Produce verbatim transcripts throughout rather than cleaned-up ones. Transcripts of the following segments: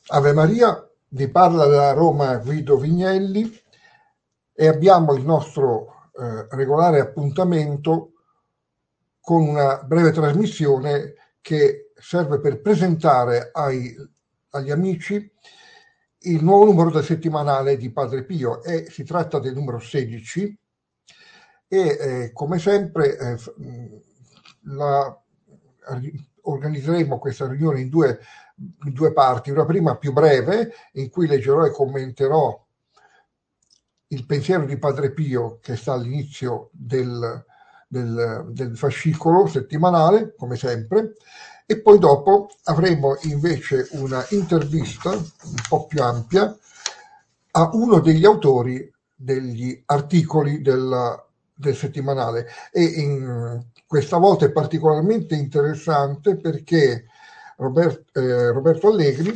Ave Maria, vi parla da Roma Guido Vignelli e abbiamo il nostro eh, regolare appuntamento con una breve trasmissione che serve per presentare ai, agli amici il nuovo numero del settimanale di Padre Pio, e si tratta del numero sedici e eh, come sempre eh, la, organizzeremo questa riunione in due, in due parti, una prima più breve in cui leggerò e commenterò il pensiero di Padre Pio che sta all'inizio del, del, del fascicolo settimanale, come sempre, e poi dopo avremo invece una intervista un po' più ampia a uno degli autori degli articoli del, del settimanale. E in, questa volta è particolarmente interessante perché Robert, eh, Roberto Allegri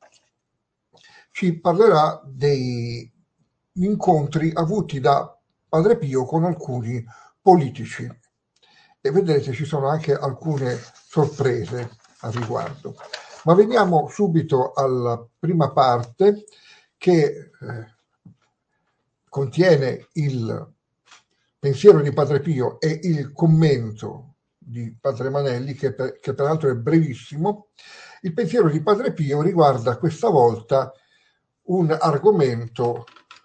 ci parlerà dei incontri avuti da Padre Pio con alcuni politici, e vedrete ci sono anche alcune sorprese a riguardo. Ma veniamo subito alla prima parte che eh, contiene il pensiero di Padre Pio e il commento di Padre Manelli, che, per, che peraltro è brevissimo. Il pensiero di Padre Pio riguarda questa volta un argomento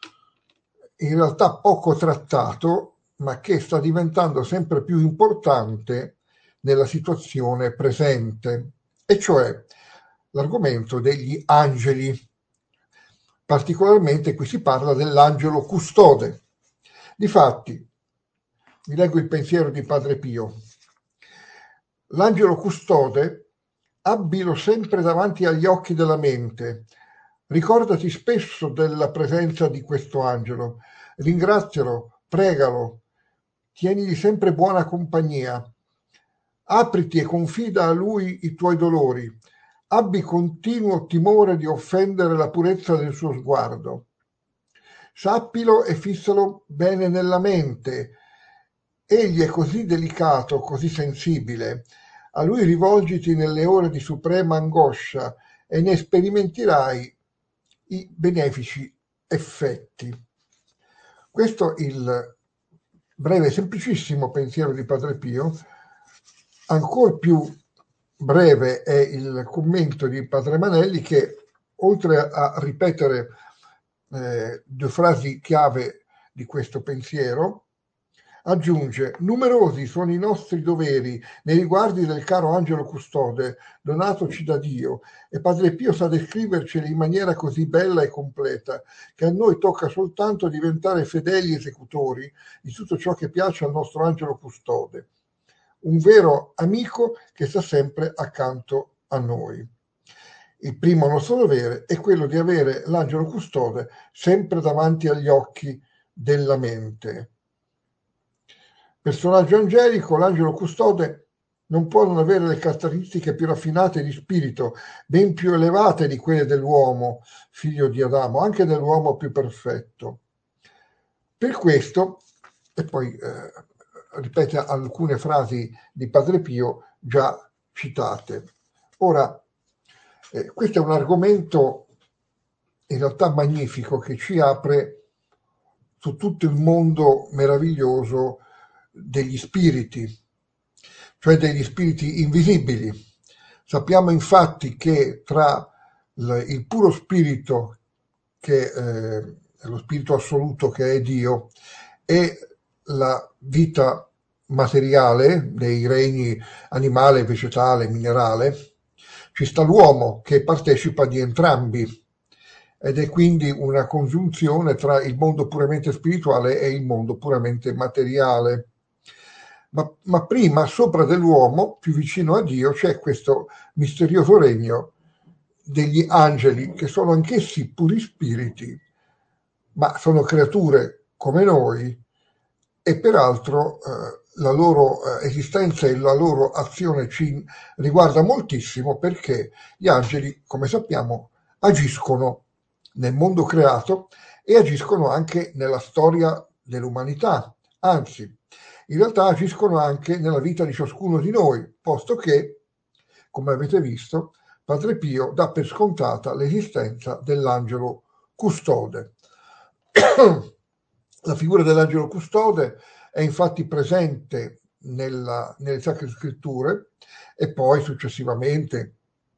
in realtà poco trattato, ma che sta diventando sempre più importante nella situazione presente, e cioè l'argomento degli angeli. Particolarmente qui si parla dell'angelo custode. Difatti, vi leggo il pensiero di Padre Pio. L'angelo custode abbilo sempre davanti agli occhi della mente. Ricordati spesso della presenza di questo angelo, ringrazialo, pregalo, tienigli sempre buona compagnia, apriti e confida a lui i tuoi dolori, abbi continuo timore di offendere la purezza del suo sguardo. Sappilo e fissalo bene nella mente, egli è così delicato, così sensibile, a lui rivolgiti nelle ore di suprema angoscia e ne sperimenterai i benefici effetti. Questo è il breve e semplicissimo pensiero di Padre Pio. Ancora più breve è il commento di Padre Manelli, che oltre a ripetere eh, due frasi chiave di questo pensiero aggiunge: numerosi sono i nostri doveri nei riguardi del caro angelo custode donatoci da Dio, e Padre Pio sa descriverceli in maniera così bella e completa che a noi tocca soltanto diventare fedeli esecutori di tutto ciò che piace al nostro angelo custode, un vero amico che sta sempre accanto a noi. Il primo nostro dovere è quello di avere l'angelo custode sempre davanti agli occhi della mente. Personaggio angelico, l'angelo custode non può non avere le caratteristiche più raffinate di spirito, ben più elevate di quelle dell'uomo, figlio di Adamo, anche dell'uomo più perfetto. Per questo, e poi eh, ripete alcune frasi di Padre Pio già citate. Ora, eh, questo è un argomento in realtà magnifico che ci apre su tutto il mondo meraviglioso degli spiriti, cioè degli spiriti invisibili. Sappiamo infatti che tra il puro spirito, che eh, è lo spirito assoluto che è Dio, e la vita materiale dei regni animale, vegetale, minerale, ci sta l'uomo che partecipa di entrambi, ed è quindi una congiunzione tra il mondo puramente spirituale e il mondo puramente materiale. Ma, ma prima, sopra dell'uomo, più vicino a Dio, c'è questo misterioso regno degli angeli, che sono anch'essi puri spiriti, ma sono creature come noi, e peraltro eh, la loro eh, esistenza e la loro azione ci riguarda moltissimo, perché gli angeli, come sappiamo, agiscono nel mondo creato e agiscono anche nella storia dell'umanità, anzi, in realtà agiscono anche nella vita di ciascuno di noi, posto che, come avete visto, Padre Pio dà per scontata l'esistenza dell'angelo custode. La figura dell'angelo custode è infatti presente nella, nelle Sacre Scritture e poi successivamente,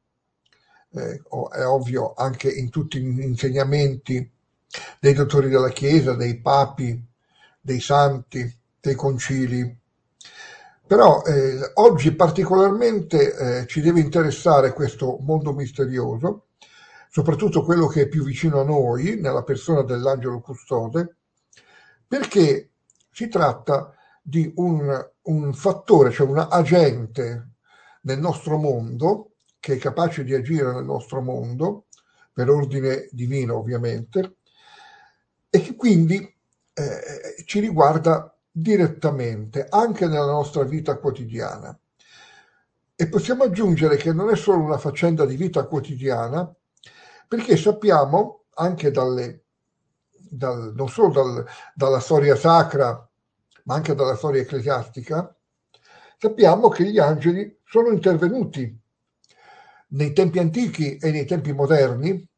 eh, è ovvio, anche in tutti gli insegnamenti dei dottori della Chiesa, dei papi, dei santi, dei concili. Però eh, oggi particolarmente eh, ci deve interessare questo mondo misterioso, soprattutto quello che è più vicino a noi, nella persona dell'angelo custode, perché si tratta di un, un fattore, cioè un agente nel nostro mondo, che è capace di agire nel nostro mondo, per ordine divino ovviamente, e che quindi eh, ci riguarda direttamente, anche nella nostra vita quotidiana. E possiamo aggiungere che non è solo una faccenda di vita quotidiana, perché sappiamo anche dalle, dal, non solo dal, dalla storia sacra, ma anche dalla storia ecclesiastica, sappiamo che gli angeli sono intervenuti nei tempi antichi e nei tempi moderni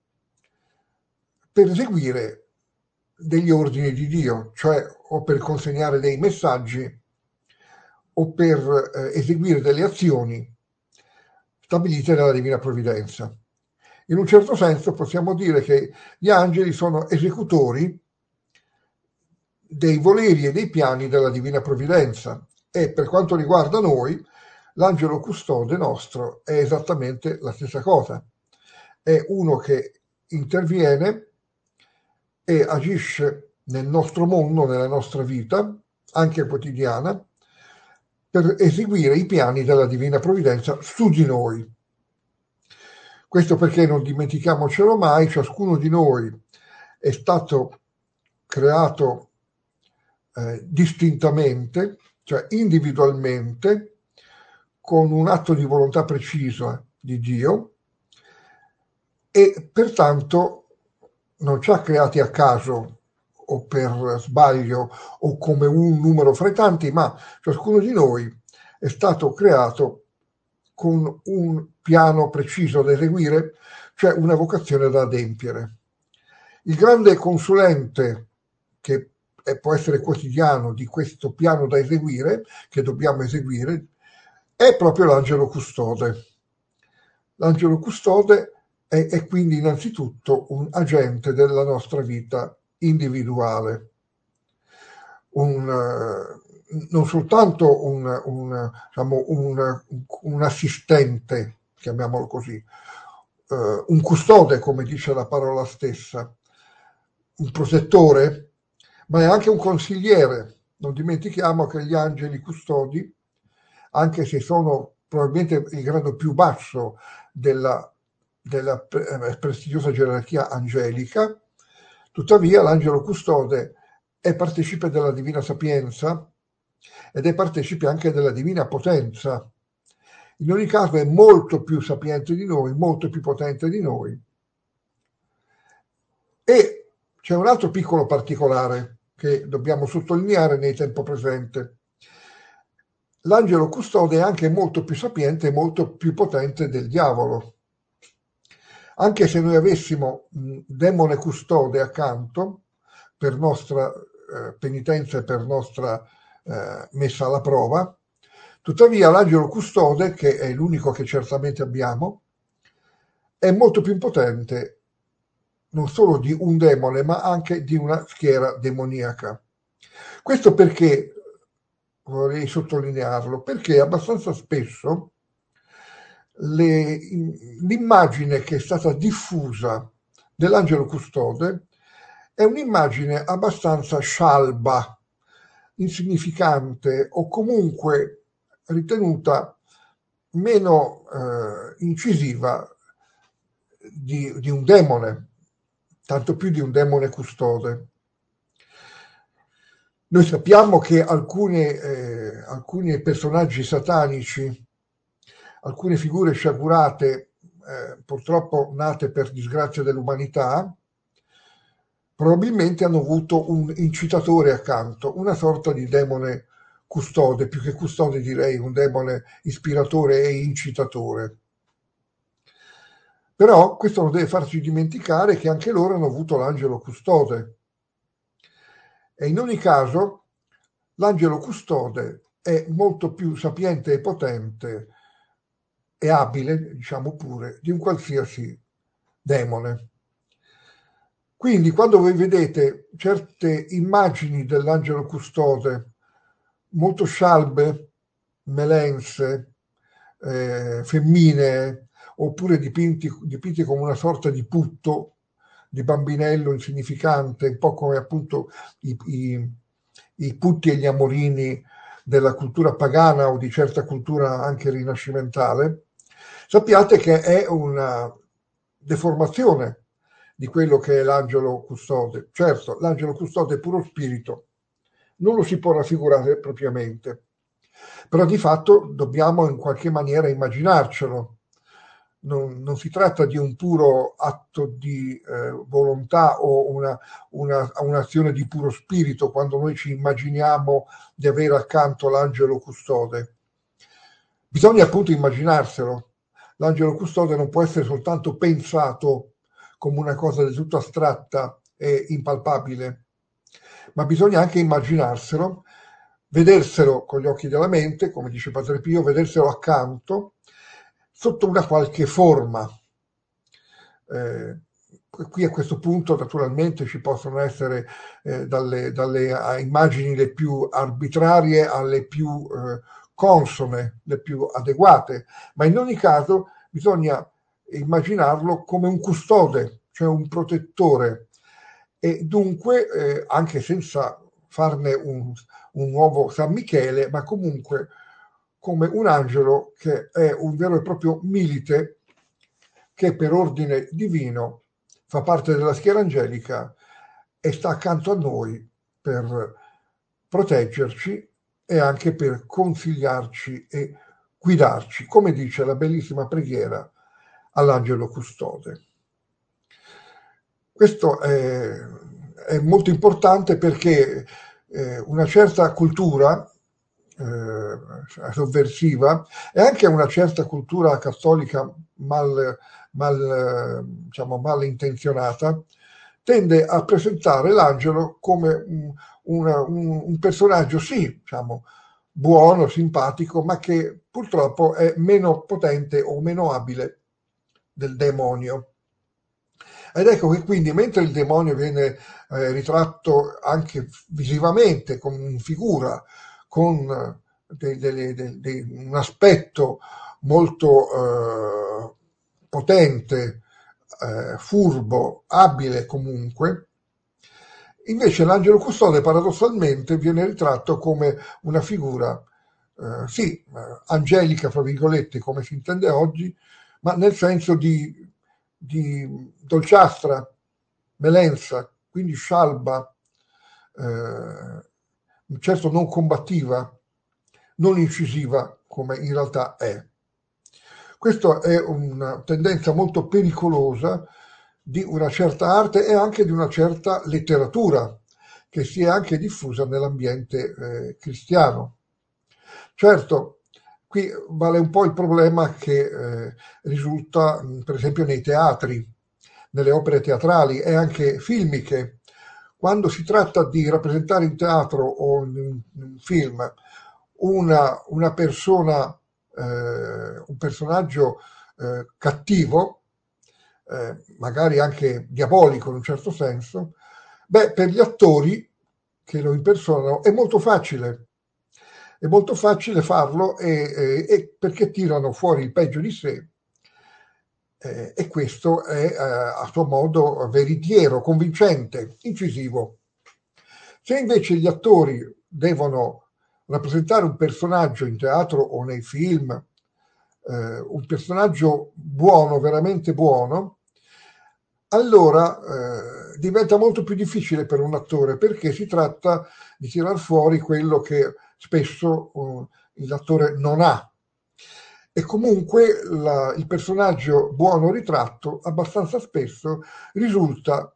per eseguire degli ordini di Dio, cioè o per consegnare dei messaggi o per eh, eseguire delle azioni stabilite dalla Divina Provvidenza. In un certo senso possiamo dire che gli angeli sono esecutori dei voleri e dei piani della Divina Provvidenza e per quanto riguarda noi, l'angelo custode nostro è esattamente la stessa cosa. È uno che interviene e agisce nel nostro mondo, nella nostra vita, anche quotidiana, per eseguire i piani della Divina Provvidenza su di noi. Questo perché, non dimentichiamocelo mai, ciascuno di noi è stato creato eh, distintamente, cioè individualmente, con un atto di volontà preciso di Dio, e pertanto non ci ha creati a caso o per sbaglio o come un numero fra i tanti, ma ciascuno di noi è stato creato con un piano preciso da eseguire, cioè una vocazione da adempiere. Il grande consulente, che può essere quotidiano, di questo piano da eseguire, che dobbiamo eseguire, è proprio l'angelo custode. L'angelo custode è, è quindi innanzitutto un agente della nostra vita individuale, un, non soltanto un, un, diciamo, un, un assistente, chiamiamolo così, uh, un custode, come dice la parola stessa, un protettore, ma è anche un consigliere. Non dimentichiamo che gli angeli custodi, anche se sono probabilmente il grado più basso della, della prestigiosa gerarchia angelica, tuttavia l'angelo custode è partecipe della divina sapienza ed è partecipe anche della divina potenza. In ogni caso è molto più sapiente di noi, molto più potente di noi. E c'è un altro piccolo particolare che dobbiamo sottolineare nel tempo presente. L'angelo custode è anche molto più sapiente e molto più potente del diavolo. Anche se noi avessimo un demone custode accanto, per nostra eh, penitenza e per nostra eh, messa alla prova, tuttavia l'angelo custode, che è l'unico che certamente abbiamo, è molto più potente non solo di un demone, ma anche di una schiera demoniaca. Questo perché, vorrei sottolinearlo, perché abbastanza spesso le, l'immagine che è stata diffusa dell'angelo custode è un'immagine abbastanza scialba, insignificante o comunque ritenuta meno eh, incisiva di, di un demone, tanto più di un demone custode. Noi sappiamo che alcuni, eh, alcuni personaggi satanici, alcune figure sciagurate, eh, purtroppo nate per disgrazia dell'umanità, probabilmente hanno avuto un incitatore accanto, una sorta di demone custode, più che custode direi un demone ispiratore e incitatore. Però questo non deve farci dimenticare che anche loro hanno avuto l'angelo custode. E in ogni caso l'angelo custode è molto più sapiente e potente e abile, diciamo pure, di un qualsiasi demone. Quindi quando voi vedete certe immagini dell'angelo custode molto scialbe, melense, eh, femminee, oppure dipinti, dipinti come una sorta di putto, di bambinello insignificante, un po' come appunto i, i, i putti e gli amorini della cultura pagana o di certa cultura anche rinascimentale, sappiate che è una deformazione di quello che è l'angelo custode. Certo, l'angelo custode è puro spirito, non lo si può raffigurare propriamente, però di fatto dobbiamo in qualche maniera immaginarcelo. Non, non si tratta di un puro atto di eh, volontà o una, una, un'azione di puro spirito quando noi ci immaginiamo di avere accanto l'angelo custode. Bisogna appunto immaginarselo. L'angelo custode non può essere soltanto pensato come una cosa del tutto astratta e impalpabile, ma bisogna anche immaginarselo, vederselo con gli occhi della mente, come dice Padre Pio, vederselo accanto, sotto una qualche forma. Eh, qui a questo punto naturalmente ci possono essere eh, dalle, dalle immagini le più arbitrarie alle più eh, consone, le più adeguate, ma in ogni caso bisogna immaginarlo come un custode, cioè un protettore, e dunque eh, anche senza farne un, un nuovo San Michele, ma comunque come un angelo che è un vero e proprio milite che per ordine divino fa parte della schiera angelica e sta accanto a noi per proteggerci e anche per consigliarci e guidarci, come dice la bellissima preghiera all'angelo custode. Questo è, è molto importante perché eh, una certa cultura eh, sovversiva e anche una certa cultura cattolica mal, mal, diciamo, mal intenzionata tende a presentare l'angelo come un, una, un, un personaggio, sì, diciamo, buono, simpatico, ma che purtroppo è meno potente o meno abile del demonio. Ed ecco che quindi mentre il demonio viene eh, ritratto anche visivamente come figura, con de, de, de, de, un aspetto molto eh, potente, eh, furbo, abile comunque, invece l'angelo custode paradossalmente viene ritratto come una figura, eh, sì, eh, angelica, fra virgolette, come si intende oggi, ma nel senso di, di dolciastra, melensa, quindi scialba, eh, certo non combattiva, non incisiva come in realtà è. Questa è una tendenza molto pericolosa di una certa arte e anche di una certa letteratura che si è anche diffusa nell'ambiente eh, cristiano. Certo, qui vale un po' il problema che eh, risulta per esempio nei teatri, nelle opere teatrali e anche filmiche. Quando si tratta di rappresentare in teatro o in un film una, una persona, eh, un personaggio eh, cattivo, eh, magari anche diabolico in un certo senso, beh, per gli attori che lo impersonano è molto facile. È molto facile farlo e, e, e perché tirano fuori il peggio di sé eh, e questo è eh, a suo modo veritiero, convincente, incisivo. Se invece gli attori devono rappresentare un personaggio in teatro o nei film, eh, un personaggio buono, veramente buono, allora eh, diventa molto più difficile per un attore perché si tratta di tirar fuori quello che spesso uh, l'attore non ha. E comunque la, il personaggio buono ritratto abbastanza spesso risulta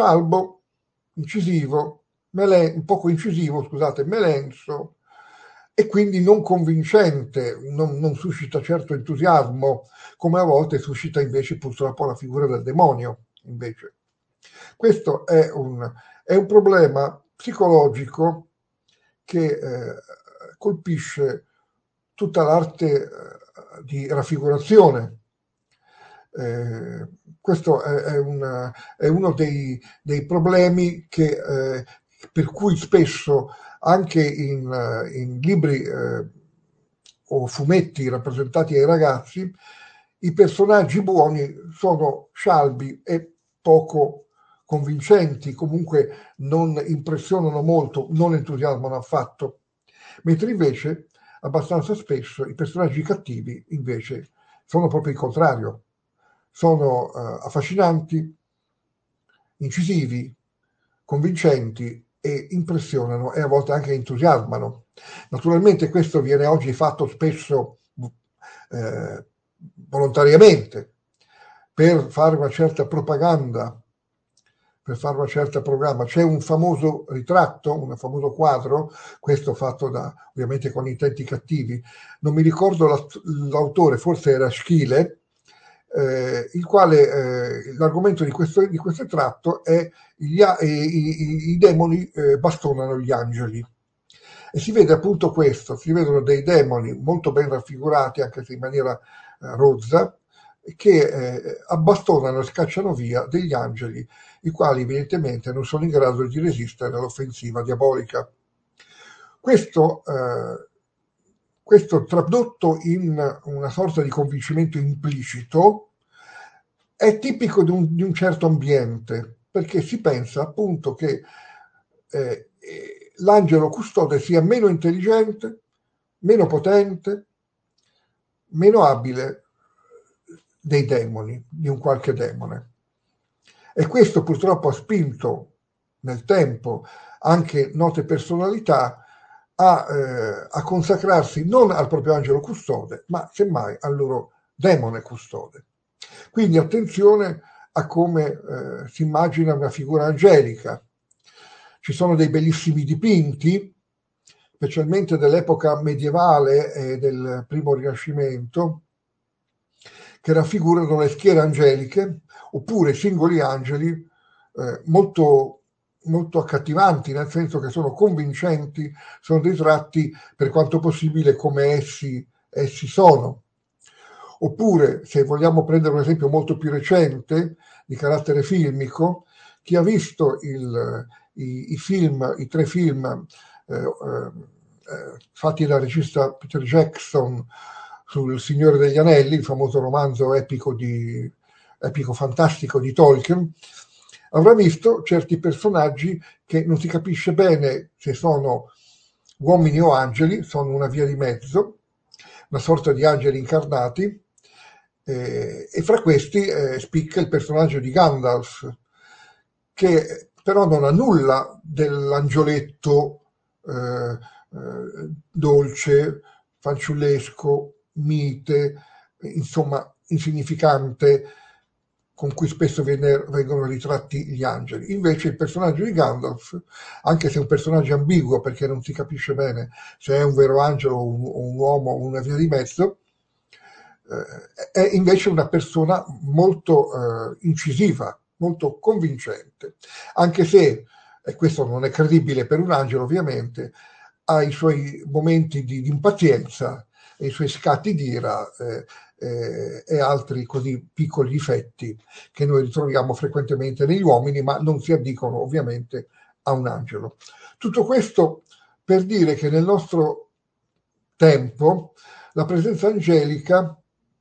scialbo, incisivo, melen- un poco incisivo, scusate, melenso, e quindi non convincente, non, non suscita certo entusiasmo, come a volte suscita invece purtroppo la figura del demonio. Invece. Questo è un, è un problema psicologico che eh, colpisce tutta l'arte eh, di raffigurazione. Eh, questo è, è, una, è uno dei, dei problemi che, eh, per cui spesso anche in, in libri eh, o fumetti rappresentati ai ragazzi i personaggi buoni sono scialbi e poco convincenti, comunque non impressionano molto, non entusiasmano affatto, mentre invece abbastanza spesso i personaggi cattivi invece sono proprio il contrario, sono uh, affascinanti, incisivi, convincenti e impressionano e a volte anche entusiasmano. Naturalmente questo viene oggi fatto spesso eh, volontariamente per fare una certa propaganda, per fare una certa programma. C'è un famoso ritratto, un famoso quadro, questo fatto da, ovviamente con intenti cattivi, non mi ricordo l'autore, forse era Schiele, eh, il quale eh, l'argomento di questo, di questo tratto è gli, i, i, i demoni eh, bastonano gli angeli. E si vede appunto questo, si vedono dei demoni molto ben raffigurati, anche se in maniera eh, rozza, che eh, abbastonano e scacciano via degli angeli, i quali evidentemente non sono in grado di resistere all'offensiva diabolica. Questo, eh, questo tradotto in una sorta di convincimento implicito è tipico di un, di un certo ambiente, perché si pensa appunto che eh, l'angelo custode sia meno intelligente, meno potente, meno abile dei demoni, di un qualche demone. E questo purtroppo ha spinto nel tempo anche note personalità a, eh, a consacrarsi non al proprio angelo custode, ma semmai al loro demone custode. Quindi attenzione a come eh, si immagina una figura angelica. Ci sono dei bellissimi dipinti, specialmente dell'epoca medievale e del primo Rinascimento, che raffigurano le schiere angeliche oppure singoli angeli eh, molto, molto accattivanti, nel senso che sono convincenti, sono dei tratti per quanto possibile come essi, essi sono. Oppure, se vogliamo prendere un esempio molto più recente, di carattere filmico, chi ha visto il, i, i film, i tre film eh, eh, fatti dal regista Peter Jackson sul Signore degli Anelli, il famoso romanzo epico, di, epico fantastico di Tolkien, avrà visto certi personaggi che non si capisce bene se sono uomini o angeli, sono una via di mezzo, una sorta di angeli incarnati, eh, e fra questi eh, spicca il personaggio di Gandalf, che però non ha nulla dell'angioletto eh, eh, dolce, fanciullesco, mite, insomma insignificante, con cui spesso viene, vengono ritratti gli angeli. Invece il personaggio di Gandalf, anche se è un personaggio ambiguo perché non si capisce bene se è un vero angelo o un, un uomo o una via di mezzo, eh, è invece una persona molto eh, incisiva, molto convincente, anche se, e questo non è credibile per un angelo ovviamente, ha i suoi momenti di, di impazienza e i suoi scatti d'ira eh, eh, e altri così piccoli difetti che noi ritroviamo frequentemente negli uomini, ma non si addicono ovviamente a un angelo. Tutto questo per dire che nel nostro tempo la presenza angelica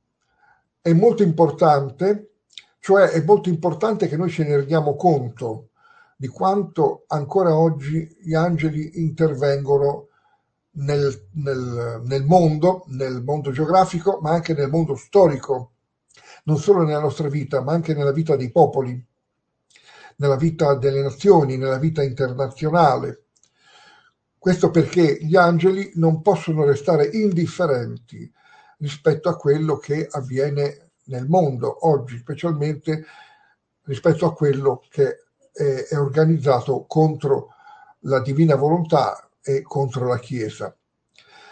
è molto importante, cioè è molto importante che noi ce ne rendiamo conto di quanto ancora oggi gli angeli intervengono nel, nel, nel mondo, nel mondo geografico, ma anche nel mondo storico, non solo nella nostra vita, ma anche nella vita dei popoli, nella vita delle nazioni, nella vita internazionale. Questo perché gli angeli non possono restare indifferenti rispetto a quello che avviene nel mondo oggi, specialmente rispetto a quello che è, è organizzato contro la divina volontà e contro la Chiesa.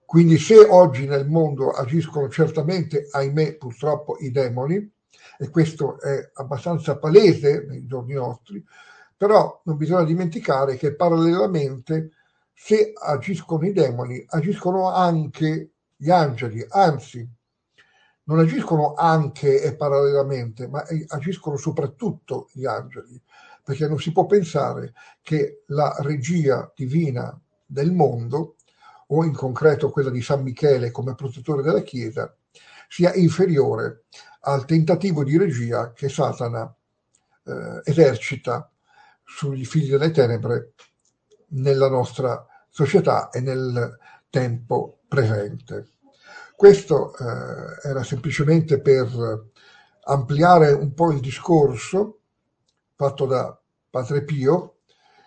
Quindi se oggi nel mondo agiscono certamente, ahimè, purtroppo i demoni, e questo è abbastanza palese nei giorni nostri, però non bisogna dimenticare che parallelamente, se agiscono i demoni, agiscono anche gli angeli, anzi, non agiscono anche e parallelamente, ma agiscono soprattutto gli angeli, perché non si può pensare che la regia divina del mondo, o in concreto quella di San Michele come protettore della Chiesa, sia inferiore al tentativo di regia che Satana eh, esercita sugli figli delle tenebre nella nostra società e nel tempo presente. Questo eh, era semplicemente per ampliare un po' il discorso fatto da Padre Pio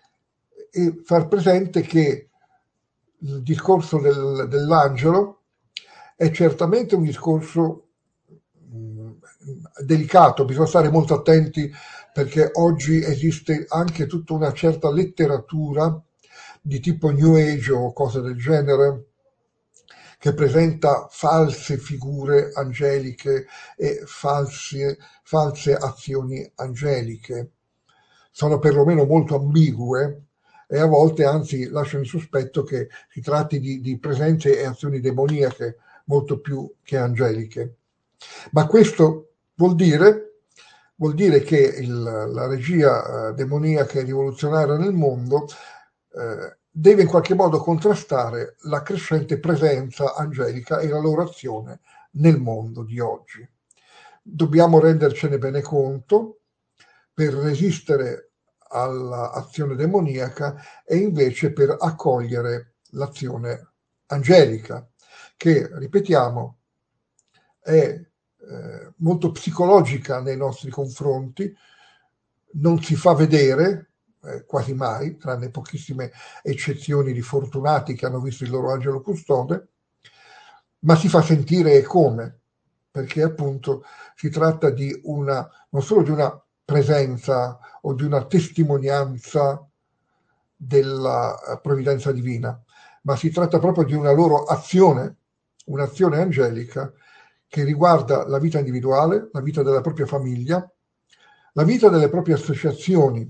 e far presente che il discorso del, dell'angelo è certamente un discorso mh, delicato, bisogna stare molto attenti perché oggi esiste anche tutta una certa letteratura di tipo New Age o cose del genere che presenta false figure angeliche e false, false azioni angeliche. Sono perlomeno molto ambigue e a volte anzi lasciano il sospetto che si tratti di, di presenze e azioni demoniache molto più che angeliche. Ma questo vuol dire, vuol dire che il, la regia eh, demoniaca e rivoluzionaria nel mondo eh, deve in qualche modo contrastare la crescente presenza angelica e la loro azione nel mondo di oggi. Dobbiamo rendercene bene conto per resistere all'azione demoniaca e invece per accogliere l'azione angelica, che, ripetiamo, è eh, molto psicologica nei nostri confronti, non si fa vedere eh, quasi mai, tranne pochissime eccezioni di fortunati che hanno visto il loro angelo custode, ma si fa sentire e come, perché appunto si tratta di una, non solo di una presenza o di una testimonianza della provvidenza divina, ma si tratta proprio di una loro azione, un'azione angelica che riguarda la vita individuale, la vita della propria famiglia, la vita delle proprie associazioni.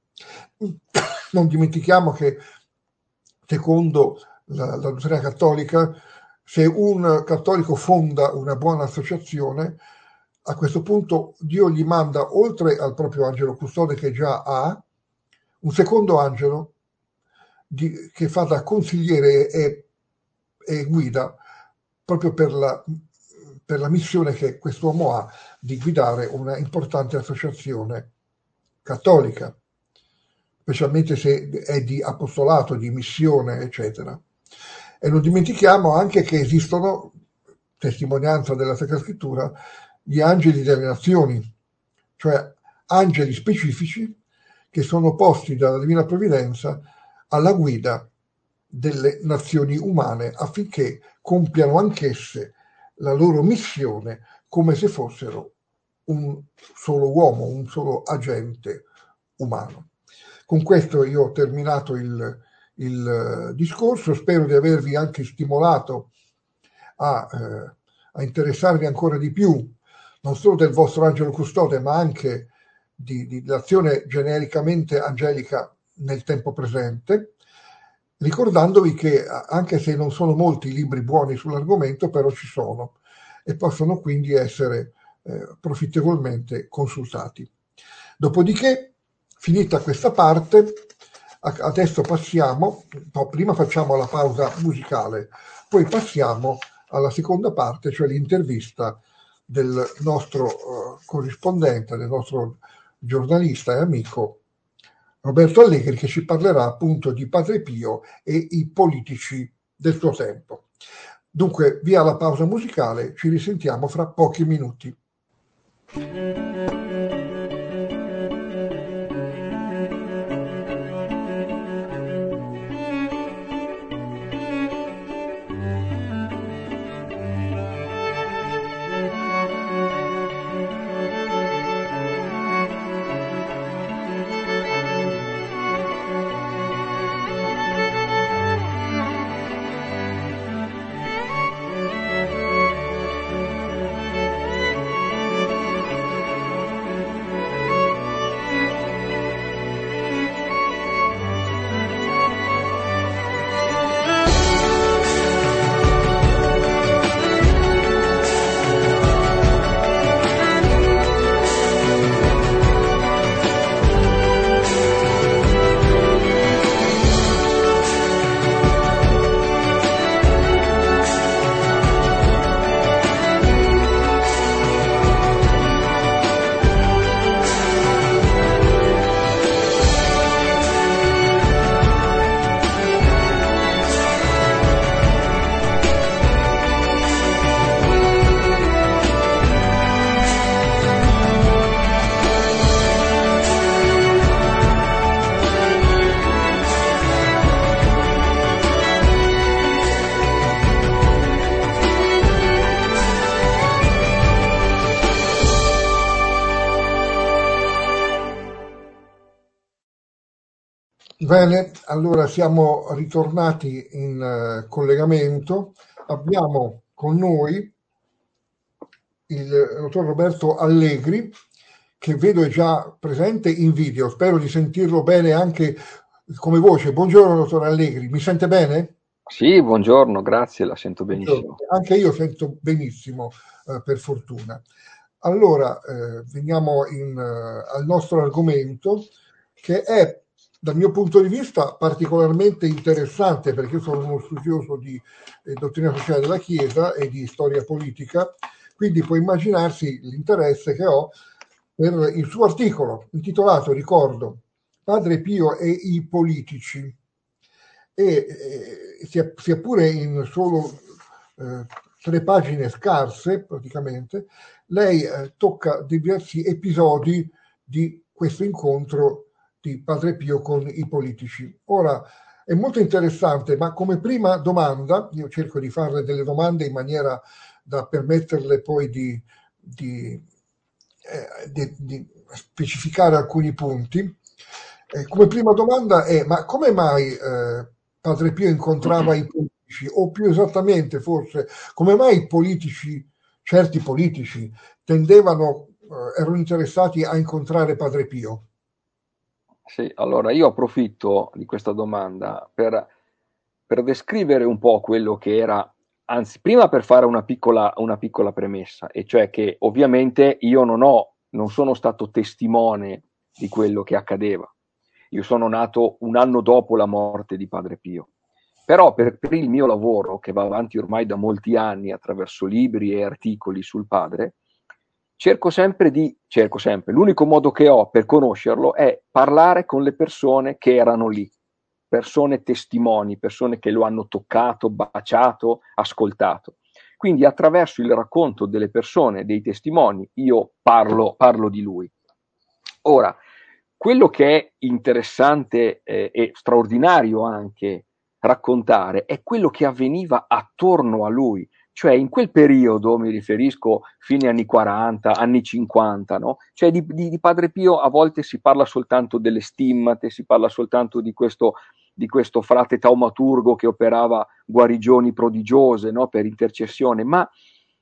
Non dimentichiamo che, secondo la, la dottrina cattolica, se un cattolico fonda una buona associazione, a questo punto Dio gli manda, oltre al proprio angelo custode che già ha, un secondo angelo di, che fa da consigliere e, e guida proprio per la, per la missione che quest'uomo ha di guidare una importante associazione cattolica, specialmente se è di apostolato, di missione, eccetera. E non dimentichiamo anche che esistono, testimonianza della Sacra Scrittura, gli angeli delle nazioni, cioè angeli specifici che sono posti dalla Divina Provvidenza alla guida delle nazioni umane affinché compiano anch'esse la loro missione come se fossero un solo uomo, un solo agente umano. Con questo io ho terminato il, il discorso, spero di avervi anche stimolato a, eh, a interessarvi ancora di più non solo del vostro angelo custode, ma anche di, di, dell'azione genericamente angelica nel tempo presente, ricordandovi che anche se non sono molti i libri buoni sull'argomento, però ci sono e possono quindi essere eh, profittevolmente consultati. Dopodiché, finita questa parte, adesso passiamo, no, prima facciamo la pausa musicale, poi passiamo alla seconda parte, cioè l'intervista del nostro uh, corrispondente, del nostro giornalista e amico Roberto Allegri, che ci parlerà appunto di Padre Pio e i politici del suo tempo. Dunque, via la pausa musicale, ci risentiamo fra pochi minuti. Bene, allora siamo ritornati in eh, collegamento. Abbiamo con noi il dottor Roberto Allegri, che vedo è già presente in video. Spero di sentirlo bene anche come voce. Buongiorno, dottor Allegri, mi sente bene? Sì, buongiorno, grazie, la sento Buongiorno. benissimo. Anche io sento benissimo, eh, per fortuna. Allora, eh, veniamo in, eh, al nostro argomento, che è, dal mio punto di vista, particolarmente interessante, perché io sono uno studioso di eh, dottrina sociale della Chiesa e di storia politica, quindi può immaginarsi l'interesse che ho per il suo articolo, intitolato, ricordo, Padre Pio e i politici, e eh, sia, sia pure in solo eh, tre pagine scarse, praticamente, lei eh, tocca diversi episodi di questo incontro di Padre Pio con i politici. Ora, è molto interessante, ma come prima domanda, io cerco di farle delle domande in maniera da permetterle poi di, di, eh, di, di specificare alcuni punti. Eh, come prima domanda è, ma come mai eh, Padre Pio incontrava i politici, o più esattamente forse, come mai i politici, certi politici, tendevano, eh, erano interessati a incontrare Padre Pio? Sì, allora io approfitto di questa domanda per, per descrivere un po' quello che era, anzi, prima per fare una piccola, una piccola premessa, e cioè che ovviamente io non ho, non sono stato testimone di quello che accadeva. Io sono nato un anno dopo la morte di Padre Pio. Però per, per il mio lavoro, che va avanti ormai da molti anni attraverso libri e articoli sul padre, cerco sempre di, cerco sempre, l'unico modo che ho per conoscerlo è parlare con le persone che erano lì, persone testimoni, persone che lo hanno toccato, baciato, ascoltato. Quindi attraverso il racconto delle persone, dei testimoni, io parlo, parlo di lui. Ora, quello che è interessante eh, e straordinario anche raccontare è quello che avveniva attorno a lui, cioè in quel periodo, mi riferisco fine anni quaranta, anni cinquanta, no? Cioè di, di, di Padre Pio a volte si parla soltanto delle stimmate, si parla soltanto di questo, di questo frate taumaturgo che operava guarigioni prodigiose, no? Per intercessione, ma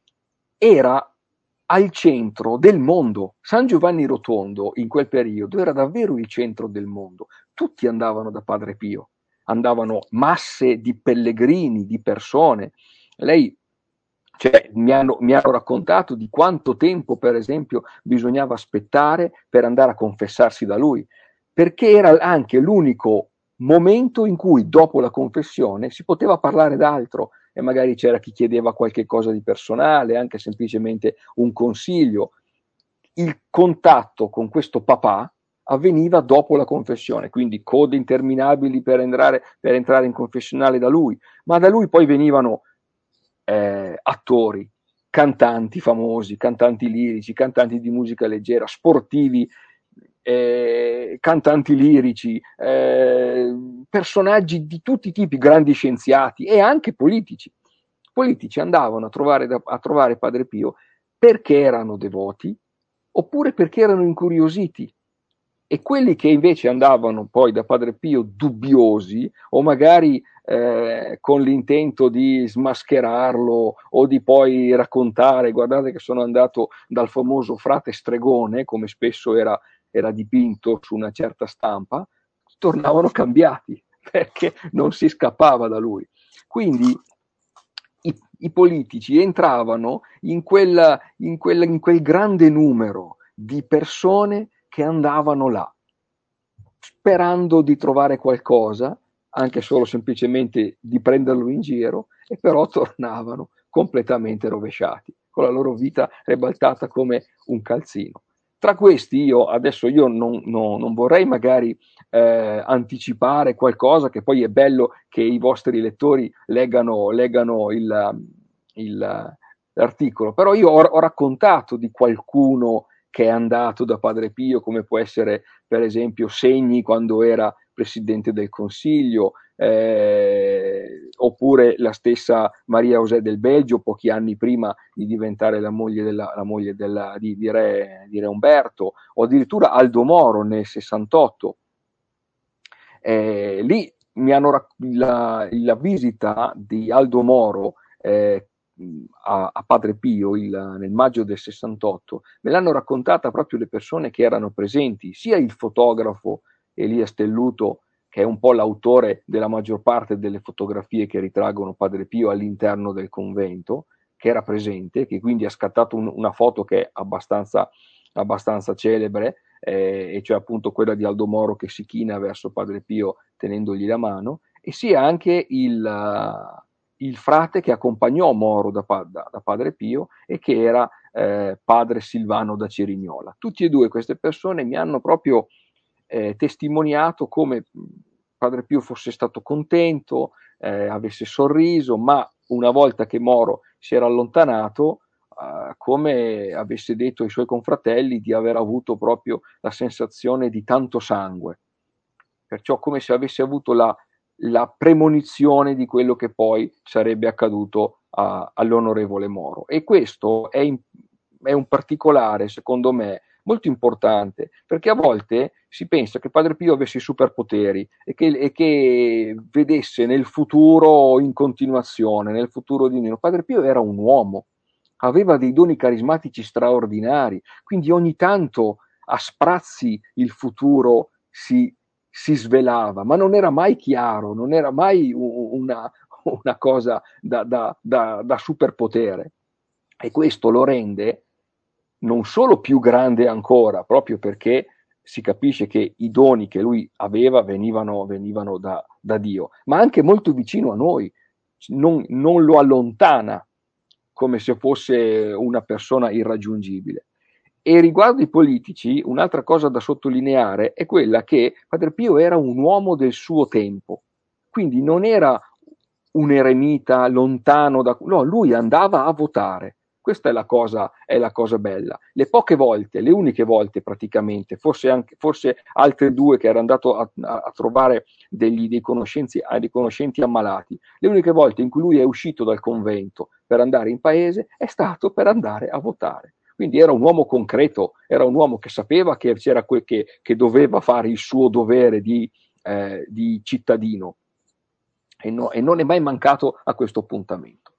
era al centro del mondo. San Giovanni Rotondo in quel periodo era davvero il centro del mondo. Tutti andavano da Padre Pio, andavano masse di pellegrini, di persone. Lei, cioè, mi hanno, mi hanno raccontato di quanto tempo, per esempio, bisognava aspettare per andare a confessarsi da lui, perché era anche l'unico momento in cui dopo la confessione si poteva parlare d'altro e magari c'era chi chiedeva qualche cosa di personale, anche semplicemente un consiglio. Il contatto con questo papà avveniva dopo la confessione, quindi code interminabili per entrare, per entrare in confessionale da lui, ma da lui poi venivano eh, attori, cantanti famosi, cantanti lirici, cantanti di musica leggera, sportivi, eh, cantanti lirici, eh, personaggi di tutti i tipi, grandi scienziati e anche politici. I politici andavano a trovare, a trovare Padre Pio perché erano devoti oppure perché erano incuriositi. E quelli che invece andavano poi da Padre Pio dubbiosi o magari eh, con l'intento di smascherarlo o di poi raccontare, guardate che sono andato dal famoso frate stregone, come spesso era, era dipinto su una certa stampa, tornavano cambiati perché non si scappava da lui. Quindi i, i politici entravano in, quella, in, quella, in quel grande numero di persone che andavano là, sperando di trovare qualcosa, anche solo semplicemente di prenderlo in giro, e però tornavano completamente rovesciati, con la loro vita ribaltata come un calzino. Tra questi io adesso io non, non, non vorrei magari eh, anticipare qualcosa che poi è bello che i vostri lettori leggano, leggano il, il, l'articolo, però io ho, ho raccontato di qualcuno che è andato da Padre Pio, come può essere per esempio Segni quando era Presidente del Consiglio, eh, oppure la stessa Maria José del Belgio, pochi anni prima di diventare la moglie, della, la moglie della, di, di, re, di Re Umberto, o addirittura Aldo Moro nel sessantotto. eh, lì mi hanno rac- la, la visita di Aldo Moro eh, a, a Padre Pio il, nel maggio del sessantotto, me l'hanno raccontata proprio le persone che erano presenti, sia il fotografo Elia Stelluto, che è un po' l'autore della maggior parte delle fotografie che ritraggono Padre Pio all'interno del convento, che era presente, che quindi ha scattato un, una foto che è abbastanza, abbastanza celebre, eh, e cioè appunto quella di Aldo Moro che si china verso Padre Pio tenendogli la mano, e sia anche il, uh, il frate che accompagnò Moro da, da, da Padre Pio e che era eh, Padre Silvano da Cerignola. Tutti e due queste persone mi hanno proprio eh, testimoniato come Padre Pio fosse stato contento, eh, avesse sorriso, ma una volta che Moro si era allontanato, eh, come avesse detto ai suoi confratelli di aver avuto proprio la sensazione di tanto sangue, perciò come se avesse avuto la, la premonizione di quello che poi sarebbe accaduto a, all'onorevole Moro. E questo è, in, è un particolare, secondo me, molto importante, perché a volte si pensa che Padre Pio avesse i superpoteri e che, e che vedesse nel futuro in continuazione, nel futuro di Nino. Padre Pio era un uomo, aveva dei doni carismatici straordinari, quindi ogni tanto a sprazzi il futuro si, si svelava, ma non era mai chiaro, non era mai una, una cosa da, da, da, da superpotere. E questo lo rende non solo più grande ancora, proprio perché si capisce che i doni che lui aveva venivano, venivano da, da Dio, ma anche molto vicino a noi, non, non lo allontana come se fosse una persona irraggiungibile. E riguardo i politici, un'altra cosa da sottolineare è quella che Padre Pio era un uomo del suo tempo, quindi non era un eremita lontano da... No, lui andava a votare. Questa è la cosa, è la cosa bella. Le poche volte, le uniche volte praticamente, forse, anche, forse altre due che era andato a, a trovare degli, dei, conoscenzi, dei conoscenti ammalati, le uniche volte in cui lui è uscito dal convento per andare in paese è stato per andare a votare. Quindi era un uomo concreto, era un uomo che sapeva che, c'era quel che, che doveva fare il suo dovere di, eh, di cittadino e, no, e non è mai mancato a questo appuntamento.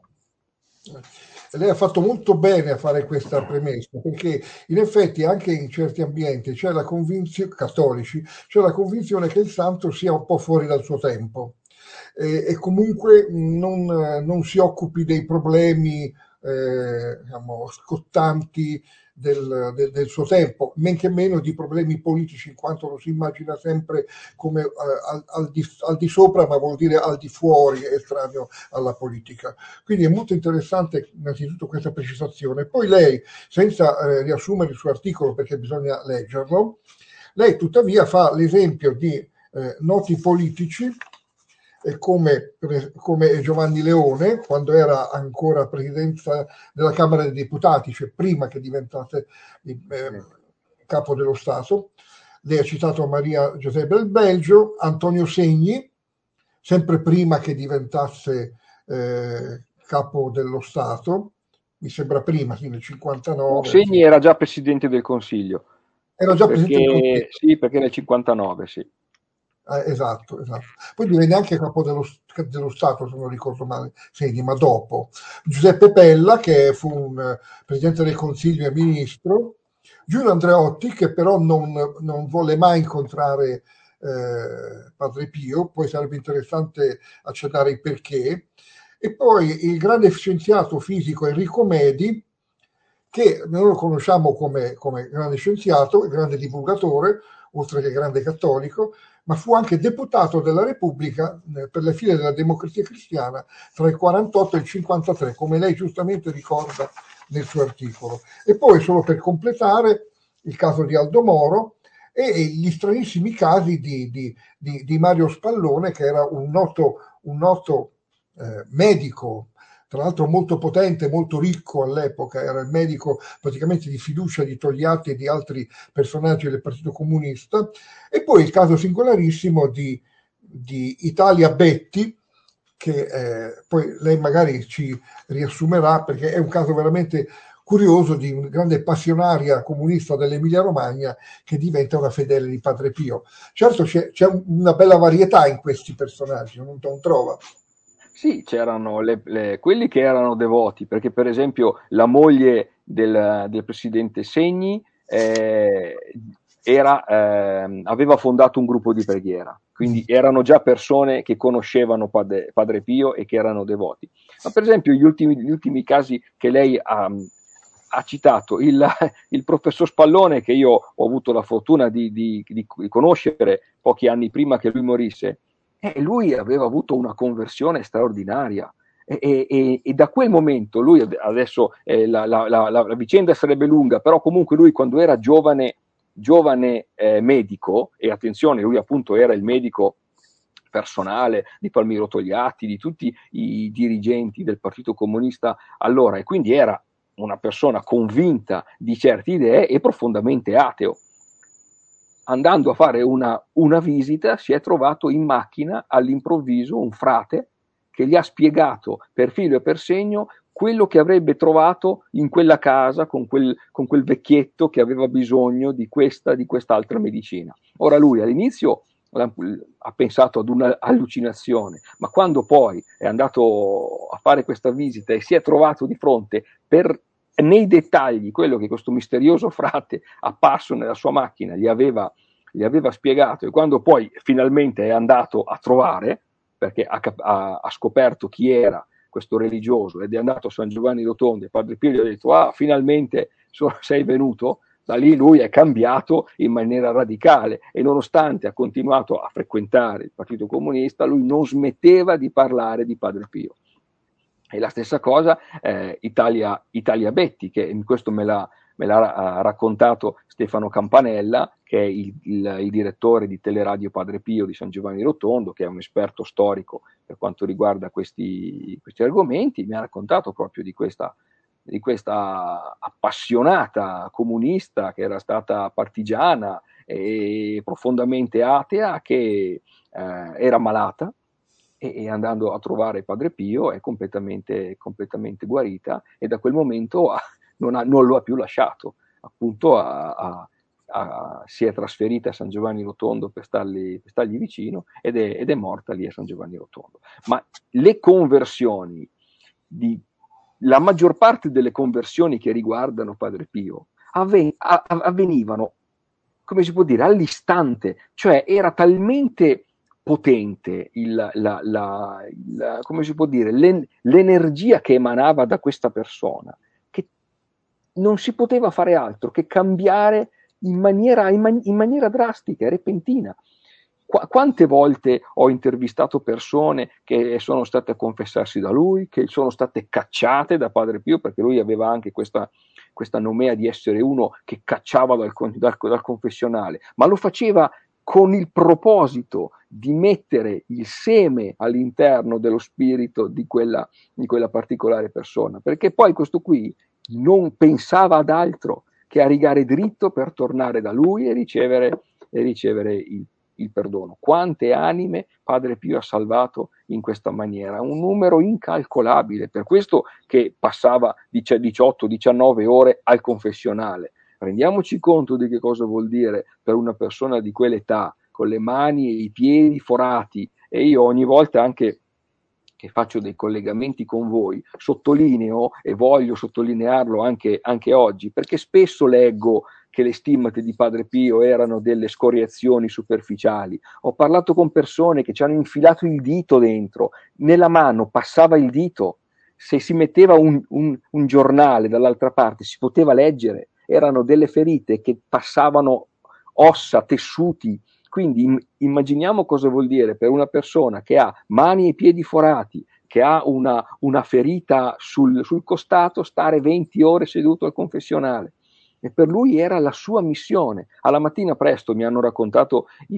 Lei ha fatto molto bene a fare questa premessa, perché in effetti anche in certi ambienti c'è la convinzione, cattolici, c'è la convinzione che il santo sia un po' fuori dal suo tempo e, e comunque non, non si occupi dei problemi eh, diciamo, scottanti del, del, del suo tempo, men che meno di problemi politici, in quanto lo si immagina sempre come eh, al, al, di, al di sopra, ma vuol dire al di fuori, estraneo alla politica. Quindi è molto interessante innanzitutto questa precisazione. Poi lei, senza eh, riassumere il suo articolo perché bisogna leggerlo, lei tuttavia fa l'esempio di eh, noti politici eh, come, come Giovanni Leone, quando era ancora presidenza della Camera dei Deputati, cioè prima che diventasse eh, capo dello Stato. Lei ha citato Maria Giuseppe del Belgio, Antonio Segni, sempre prima che diventasse eh, capo dello Stato, mi sembra prima, sì, nel cinquantanove. Segni era già presidente del Consiglio. Era già perché, presidente del Consiglio. Sì, perché nel cinquantanove, sì. Eh, esatto, esatto. Poi divenne anche capo dello, dello Stato, se non ricordo male, Segni, ma dopo. Giuseppe Pella, che fu un uh, presidente del Consiglio e ministro. Giulio Andreotti, che però non, non volle mai incontrare eh, Padre Pio, poi sarebbe interessante accennare il perché. E poi il grande scienziato fisico Enrico Medi, che noi lo conosciamo come, come grande scienziato, grande divulgatore, oltre che grande cattolico, ma fu anche deputato della Repubblica eh, per le file della Democrazia Cristiana tra il quarantotto e il cinquantatré, come lei giustamente ricorda nel suo articolo. E poi, solo per completare, il caso di Aldo Moro e gli stranissimi casi di, di, di, di Mario Spallone, che era un noto, un noto eh, medico, tra l'altro molto potente, molto ricco all'epoca, era il medico praticamente di fiducia di Togliatti e di altri personaggi del Partito Comunista. E poi il caso singolarissimo di, di Italia Betti, che eh, poi lei magari ci riassumerà, perché è un caso veramente curioso di un grande passionaria comunista dell'Emilia Romagna che diventa una fedele di Padre Pio. Certo c'è, c'è una bella varietà in questi personaggi, non, non trova? Sì, c'erano le, le- quelli che erano devoti, perché per esempio la moglie del, del presidente Segni eh, era, ehm, aveva fondato un gruppo di preghiera, quindi erano già persone che conoscevano Padre, Padre Pio e che erano devoti. Ma per esempio gli ultimi, gli ultimi casi che lei ha, ha citato, il, il professor Spallone, che io ho avuto la fortuna di, di, di conoscere pochi anni prima che lui morisse, e lui aveva avuto una conversione straordinaria. E, e, e da quel momento lui adesso eh, la, la, la, la, vicenda sarebbe lunga, però comunque lui quando era giovane, giovane eh, medico, e attenzione, lui appunto era il medico personale di Palmiro Togliatti, di tutti i dirigenti del Partito Comunista allora, e quindi era una persona convinta di certe idee e profondamente ateo. Andando a fare una, una visita si è trovato in macchina all'improvviso un frate che gli ha spiegato per filo e per segno quello che avrebbe trovato in quella casa con quel, con quel vecchietto che aveva bisogno di questa, di quest'altra medicina. Ora lui all'inizio ha pensato ad un'allucinazione, ma quando poi è andato a fare questa visita e si è trovato di fronte per nei dettagli quello che questo misterioso frate apparso nella sua macchina gli aveva, gli aveva spiegato, e quando poi finalmente è andato a trovare, perché ha, ha, ha scoperto chi era questo religioso ed è andato a San Giovanni Rotondo e Padre Pio gli ha detto ah finalmente so, sei venuto, da lì lui è cambiato in maniera radicale e nonostante ha continuato a frequentare il Partito Comunista lui non smetteva di parlare di Padre Pio. E la stessa cosa eh, Italia, Italia Betti, che in questo me l'ha, me l'ha raccontato Stefano Campanella, che è il, il, il direttore di Teleradio Padre Pio di San Giovanni Rotondo, che è un esperto storico per quanto riguarda questi, questi argomenti, mi ha raccontato proprio di questa, di questa appassionata comunista che era stata partigiana e profondamente atea, che eh, era malata, e andando a trovare Padre Pio è completamente, completamente guarita e da quel momento ha, non, ha, non lo ha più lasciato, appunto ha, ha, ha, si è trasferita a San Giovanni Rotondo per stargli, per stargli vicino ed è, ed è morta lì a San Giovanni Rotondo. Ma le conversioni, di, la maggior parte delle conversioni che riguardano Padre Pio avven, avvenivano, come si può dire, all'istante, cioè era talmente potente il, la, la, la, come si può dire, l'en, l'energia che emanava da questa persona che non si poteva fare altro che cambiare in maniera, in, man, in maniera drastica e repentina. Qu- quante volte ho intervistato persone che sono state a confessarsi da lui, che sono state cacciate da Padre Pio, perché lui aveva anche questa, questa nomea di essere uno che cacciava dal, dal, dal confessionale, ma lo faceva con il proposito di mettere il seme all'interno dello spirito di quella, di quella particolare persona, perché poi questo qui non pensava ad altro che a rigare dritto per tornare da lui e ricevere, e ricevere il, il perdono. Quante anime Padre Pio ha salvato in questa maniera? Un numero incalcolabile, per questo che passava diciotto diciannove ore al confessionale. Rendiamoci conto di che cosa vuol dire per una persona di quell'età, con le mani e i piedi forati, e io ogni volta anche che faccio dei collegamenti con voi, sottolineo e voglio sottolinearlo anche, anche oggi, perché spesso leggo che le stimmate di Padre Pio erano delle scoriazioni superficiali. Ho parlato con persone che ci hanno infilato il dito dentro, nella mano passava il dito, se si metteva un, un, un giornale dall'altra parte si poteva leggere, erano delle ferite che passavano ossa, tessuti. Quindi immaginiamo cosa vuol dire per una persona che ha mani e piedi forati, che ha una, una ferita sul, sul costato, stare venti ore seduto al confessionale. E per lui era la sua missione. Alla mattina presto mi hanno raccontato i,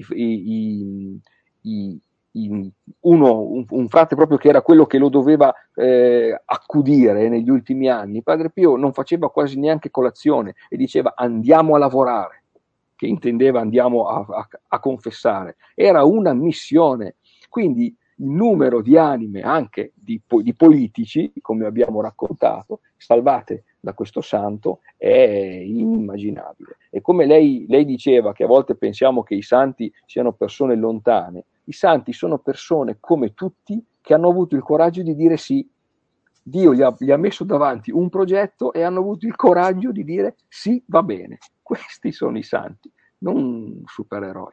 i, i, i, uno, un, un frate proprio che era quello che lo doveva eh, accudire negli ultimi anni. Padre Pio non faceva quasi neanche colazione e diceva andiamo a lavorare, che intendeva andiamo a, a, a confessare. Era una missione. Quindi il numero di anime, anche di, di politici, come abbiamo raccontato, salvate da questo santo è inimmaginabile. E come lei, lei diceva che a volte pensiamo che i santi siano persone lontane, i santi sono persone come tutti che hanno avuto il coraggio di dire sì. Dio gli ha, gli ha messo davanti un progetto e hanno avuto il coraggio di dire sì, va bene. Questi sono i santi, non supereroi.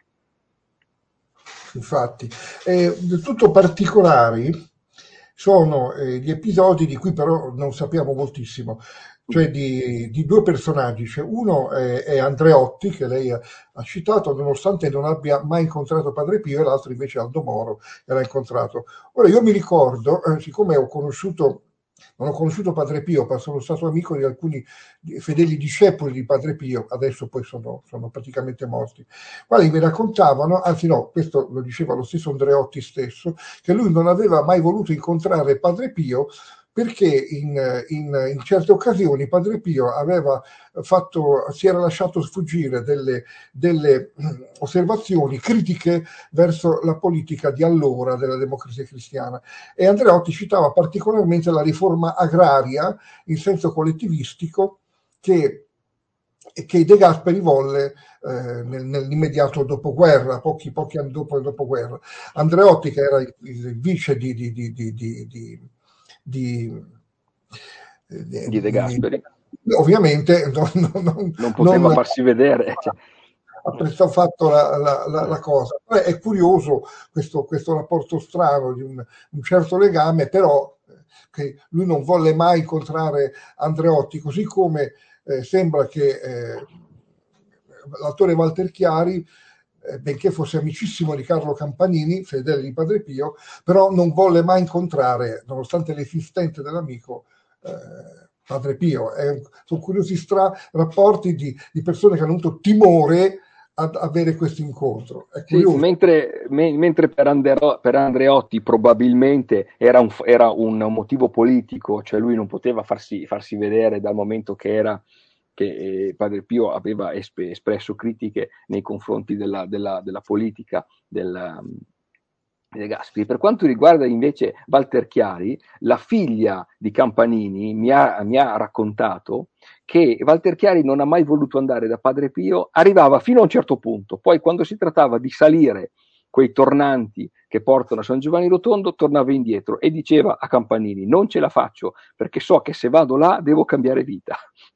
Infatti, eh, del tutto particolari sono eh, gli episodi di cui però non sappiamo moltissimo, cioè di, di due personaggi. Cioè, uno è, è Andreotti, che lei ha, ha citato, nonostante non abbia mai incontrato Padre Pio, e l'altro invece Aldo Moro, che l'ha incontrato. Ora, io mi ricordo, eh, siccome ho conosciuto, non ho conosciuto Padre Pio, ma sono stato amico di alcuni fedeli discepoli di Padre Pio, adesso poi sono, sono praticamente morti, quali mi raccontavano, anzi no, questo lo diceva lo stesso Andreotti stesso, che lui non aveva mai voluto incontrare Padre Pio perché in, in, in certe occasioni Padre Pio aveva fatto, si era lasciato sfuggire delle, delle osservazioni critiche verso la politica di allora della Democrazia Cristiana, e Andreotti citava particolarmente la riforma agraria in senso collettivistico che che De Gasperi volle eh, nel, nell'immediato dopoguerra, pochi, pochi anni dopo il dopoguerra. Andreotti, che era il, il vice di, di, di, di, di, di, di, Di De Gasperi. ovviamente non, non, non poteva non farsi vedere. Cioè. Ha fatto la, la, la, la cosa. È curioso questo, questo rapporto strano di un, un certo legame, però che lui non volle mai incontrare Andreotti, così come eh, sembra che eh, l'attore Walter Chiari, eh, benché fosse amicissimo di Carlo Campanini, fedele di Padre Pio, però non volle mai incontrare, nonostante l'esistente dell'amico, eh, Padre Pio. È, sono curiosi stra rapporti di, di persone che hanno avuto timore ad avere questo incontro. È sì, curioso. mentre, me, mentre per, Andero, per Andreotti probabilmente era un, era un motivo politico, cioè lui non poteva farsi, farsi vedere dal momento che era che eh, Padre Pio aveva esp- espresso critiche nei confronti della, della, della politica del, um, De Gasperi. Per quanto riguarda invece Walter Chiari, la figlia di Campanini mi ha, mi ha raccontato che Walter Chiari non ha mai voluto andare da Padre Pio, arrivava fino a un certo punto, poi quando si trattava di salire quei tornanti che portano a San Giovanni Rotondo, tornava indietro e diceva a Campanini: non ce la faccio perché so che se vado là devo cambiare vita.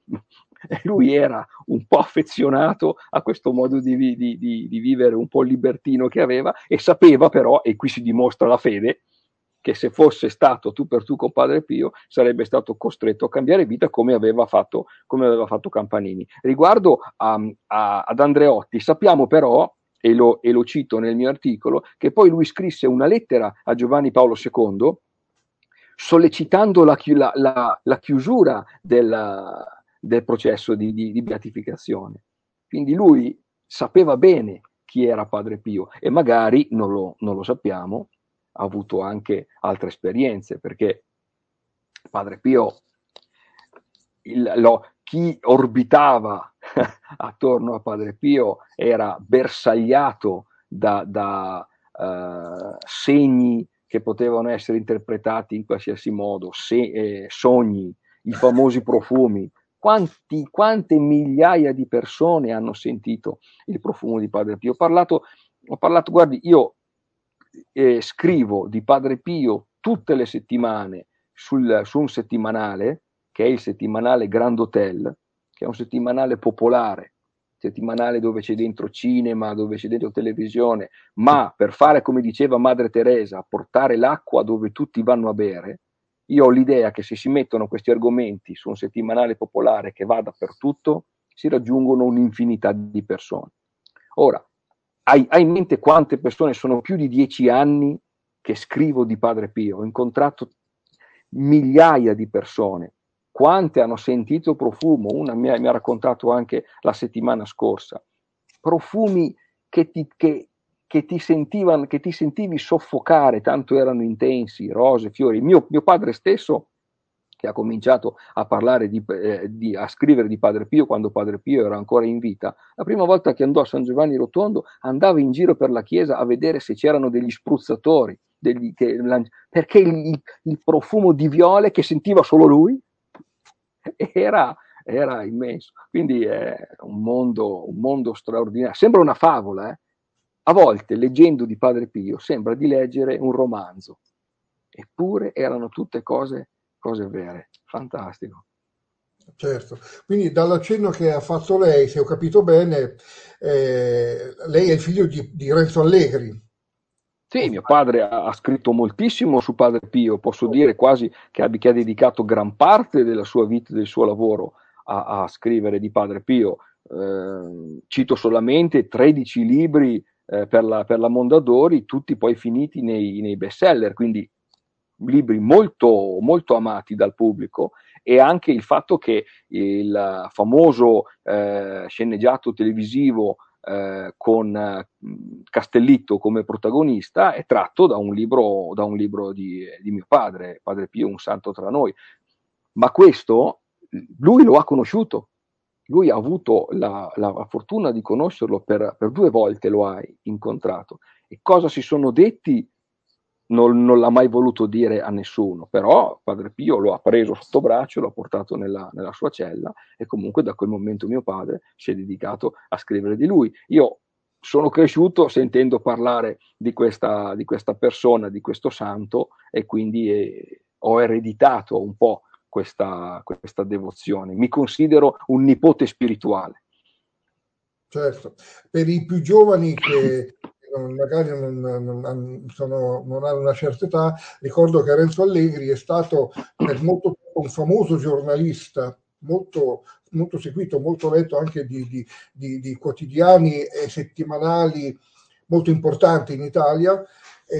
E lui era un po' affezionato a questo modo di, di, di, di vivere un po' libertino che aveva, e sapeva però, e qui si dimostra la fede, che se fosse stato tu per tu con Padre Pio sarebbe stato costretto a cambiare vita come aveva fatto, come aveva fatto Campanini. Riguardo a, a, ad Andreotti, sappiamo però, e lo, e lo cito nel mio articolo, che poi lui scrisse una lettera a Giovanni Paolo secondo sollecitando la, la, la, la chiusura della, del processo di, di, di beatificazione. Quindi lui sapeva bene chi era Padre Pio, e magari non lo, non lo sappiamo, ha avuto anche altre esperienze, perché Padre Pio, il, lo, chi orbitava attorno a Padre Pio era bersagliato da, da uh, segni che potevano essere interpretati in qualsiasi modo, se, eh, sogni, i famosi profumi. Quanti, quante migliaia di persone hanno sentito il profumo di Padre Pio? Ho parlato, ho parlato guardi, io eh, scrivo di Padre Pio tutte le settimane sul, su un settimanale, che è il settimanale Grand Hotel, che è un settimanale popolare, settimanale dove c'è dentro cinema, dove c'è dentro televisione, ma per fare, come diceva Madre Teresa, portare l'acqua dove tutti vanno a bere. Io ho l'idea che se si mettono questi argomenti su un settimanale popolare che va dappertutto, si raggiungono un'infinità di persone. Ora, hai, hai in mente quante persone? Sono più di dieci anni che scrivo di Padre Pio, ho incontrato migliaia di persone. Quante hanno sentito profumo? Una mi ha, mi ha raccontato anche la settimana scorsa. Profumi che ti, che, che ti sentivano, che ti sentivi soffocare, tanto erano intensi, rose, fiori. Mio, mio padre stesso, che ha cominciato a parlare di, eh, di, a scrivere di Padre Pio quando Padre Pio era ancora in vita, la prima volta che andò a San Giovanni Rotondo andava in giro per la chiesa a vedere se c'erano degli spruzzatori, degli, che, perché il, il profumo di viole che sentiva solo lui era, era immenso. Quindi è un mondo, un mondo straordinario. Sembra una favola, eh? A volte, leggendo di Padre Pio, sembra di leggere un romanzo, eppure erano tutte cose, cose vere. Fantastico. Certo, quindi dall'accenno che ha fatto lei, se ho capito bene, eh, lei è il figlio di, di Renzo Allegri. O Sì, mio sbaglio? padre ha, ha scritto moltissimo su Padre Pio, posso dire quasi che, abbia, che ha dedicato gran parte della sua vita e del suo lavoro a, a scrivere di Padre Pio. Eh, cito solamente tredici libri eh, per, la, per la Mondadori, tutti poi finiti nei, nei bestseller, quindi libri molto, molto amati dal pubblico, e anche il fatto che il famoso eh, sceneggiato televisivo eh, con eh, Castellitto come protagonista è tratto da un libro, da un libro di, di mio padre, Padre Pio, un santo tra noi. Ma questo lui lo ha conosciuto, lui ha avuto la, la fortuna di conoscerlo per, per due volte, lo ha incontrato. E cosa si sono detti non, non l'ha mai voluto dire a nessuno, però Padre Pio lo ha preso sotto braccio, l'ha portato nella, nella sua cella, e comunque da quel momento mio padre si è dedicato a scrivere di lui. Io sono cresciuto sentendo parlare di questa, di questa persona, di questo santo, e quindi eh, ho ereditato un po' questa, questa devozione. Mi considero un nipote spirituale. Certo, per i più giovani che non- magari non, non han- sono- non hanno una certa età, ricordo che Renzo Allegri è stato per molto tempo un famoso giornalista, molto, molto seguito, molto letto anche di, di- di- di quotidiani e settimanali molto importanti in Italia. E,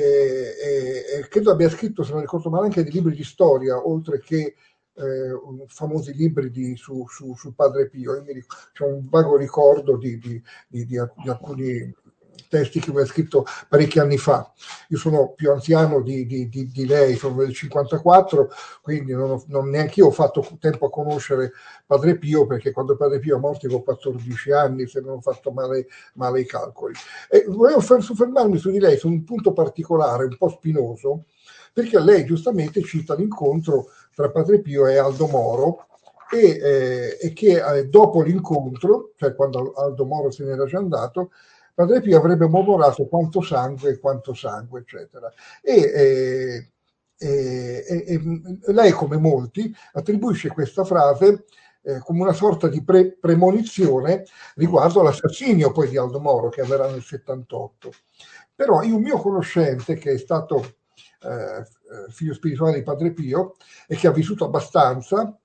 e- e credo abbia scritto, se non ricordo male, anche dei libri di storia, oltre che eh, famosi libri di- su, su- su Padre Pio. Io mi ric- C'è un vago ricordo di, di- di- di- di alcuni testi che aveva scritto parecchi anni fa. Io sono più anziano di, di- di- di lei, sono del cinquantaquattro, quindi non, ho, non neanche io ho fatto tempo a conoscere Padre Pio, perché quando Padre Pio è morto avevo quattordici anni, se non ho fatto male, male i calcoli. E volevo soffermarmi su di lei, su un punto particolare, un po' spinoso, perché lei giustamente cita l'incontro tra Padre Pio e Aldo Moro, e, eh, e che eh, dopo l'incontro, cioè quando Aldo Moro se n'era già andato, Padre Pio avrebbe mormorato quanto sangue, quanto sangue, eccetera. E, eh, e, e, e lei, come molti, attribuisce questa frase eh, come una sorta di pre- premonizione riguardo all'assassinio poi di Aldo Moro, che avverrà nel settantotto. Però un mio conoscente, che è stato eh, figlio spirituale di Padre Pio e che ha vissuto abbastanza,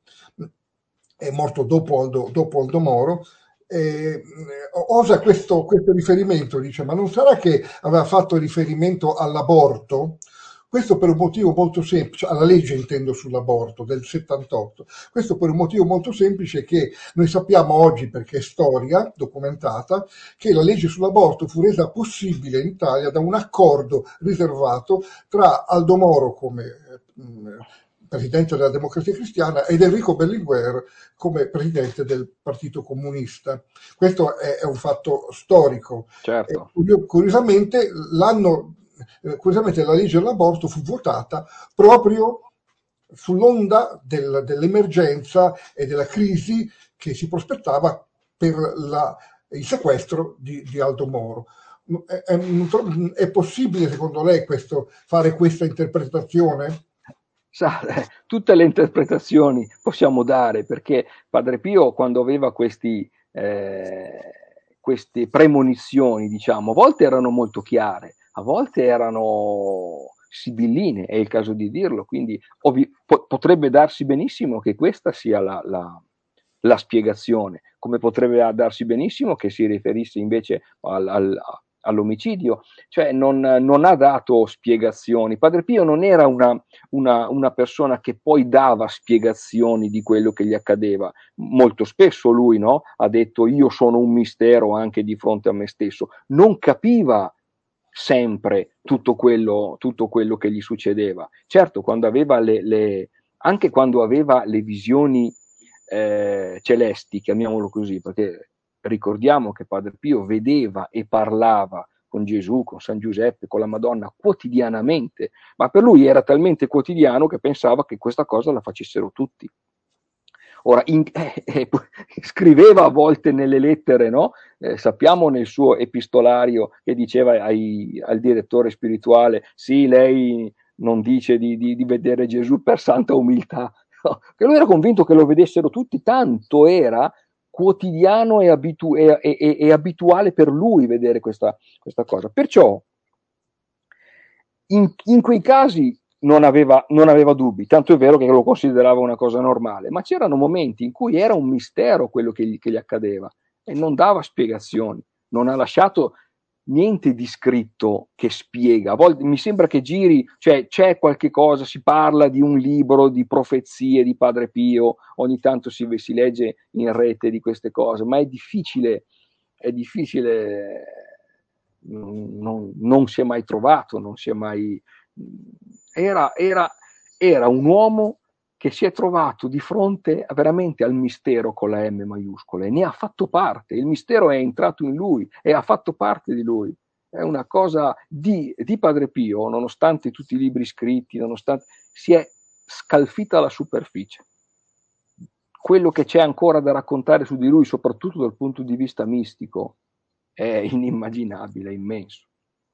è morto dopo Aldo, dopo Aldo Moro, eh, osa questo, questo riferimento, dice: ma non sarà che aveva fatto riferimento all'aborto? Questo per un motivo molto semplice, alla legge intendo sull'aborto del settantotto, questo per un motivo molto semplice, che noi sappiamo oggi, perché è storia documentata, che la legge sull'aborto fu resa possibile in Italia da un accordo riservato tra Aldo Moro come eh, presidente della Democrazia Cristiana ed Enrico Berlinguer come presidente del Partito Comunista. Questo è, è un fatto storico. E, Certo. curiosamente, l'anno, eh, curiosamente la legge dell'aborto fu votata proprio sull'onda del, dell'emergenza e della crisi che si prospettava per la, il sequestro di, di Aldo Moro. È, è, è possibile, secondo lei, questo, fare questa interpretazione? Sa, eh, tutte le interpretazioni possiamo dare, perché Padre Pio, quando aveva questi, eh, queste premonizioni, diciamo, a volte erano molto chiare, a volte erano sibilline, è il caso di dirlo, quindi ovvi- po- potrebbe darsi benissimo che questa sia la, la- la spiegazione, come potrebbe darsi benissimo che si riferisse invece al- al- all'omicidio, cioè non, non ha dato spiegazioni. Padre Pio non era una una, una persona che poi dava spiegazioni di quello che gli accadeva. Molto spesso lui, no, ha detto: io sono un mistero anche di fronte a me stesso. Non capiva sempre tutto quello, tutto quello che gli succedeva. Certo, quando aveva le, le anche quando aveva le visioni eh, celesti, chiamiamolo così, perché ricordiamo che Padre Pio vedeva e parlava con Gesù, con San Giuseppe, con la Madonna quotidianamente, ma per lui era talmente quotidiano che pensava che questa cosa la facessero tutti. Ora, in, eh, eh, scriveva a volte nelle lettere, no? Eh, sappiamo nel suo epistolario che diceva ai, al direttore spirituale, sì, lei non dice di, di, di vedere Gesù per santa umiltà, no? Che lui era convinto che lo vedessero tutti, tanto era quotidiano e, abitu- e, e, e abituale per lui vedere questa, questa cosa. Perciò in, in quei casi non aveva, non aveva dubbi, tanto è vero che lo considerava una cosa normale, ma c'erano momenti in cui era un mistero quello che gli, che gli accadeva e non dava spiegazioni, non ha lasciato niente di scritto che spiega. A volte mi sembra che giri, cioè c'è qualche cosa, si parla di un libro di profezie di Padre Pio, ogni tanto si, si legge in rete di queste cose, ma è difficile, è difficile, non, non si è mai trovato, non si è mai... Era, era, era un uomo che si è trovato di fronte veramente al mistero con la M maiuscola e ne ha fatto parte, il mistero è entrato in lui e ha fatto parte di lui. È una cosa di, di Padre Pio, nonostante tutti i libri scritti, nonostante si è scalfita la superficie. Quello che c'è ancora da raccontare su di lui, soprattutto dal punto di vista mistico, è inimmaginabile, è immenso.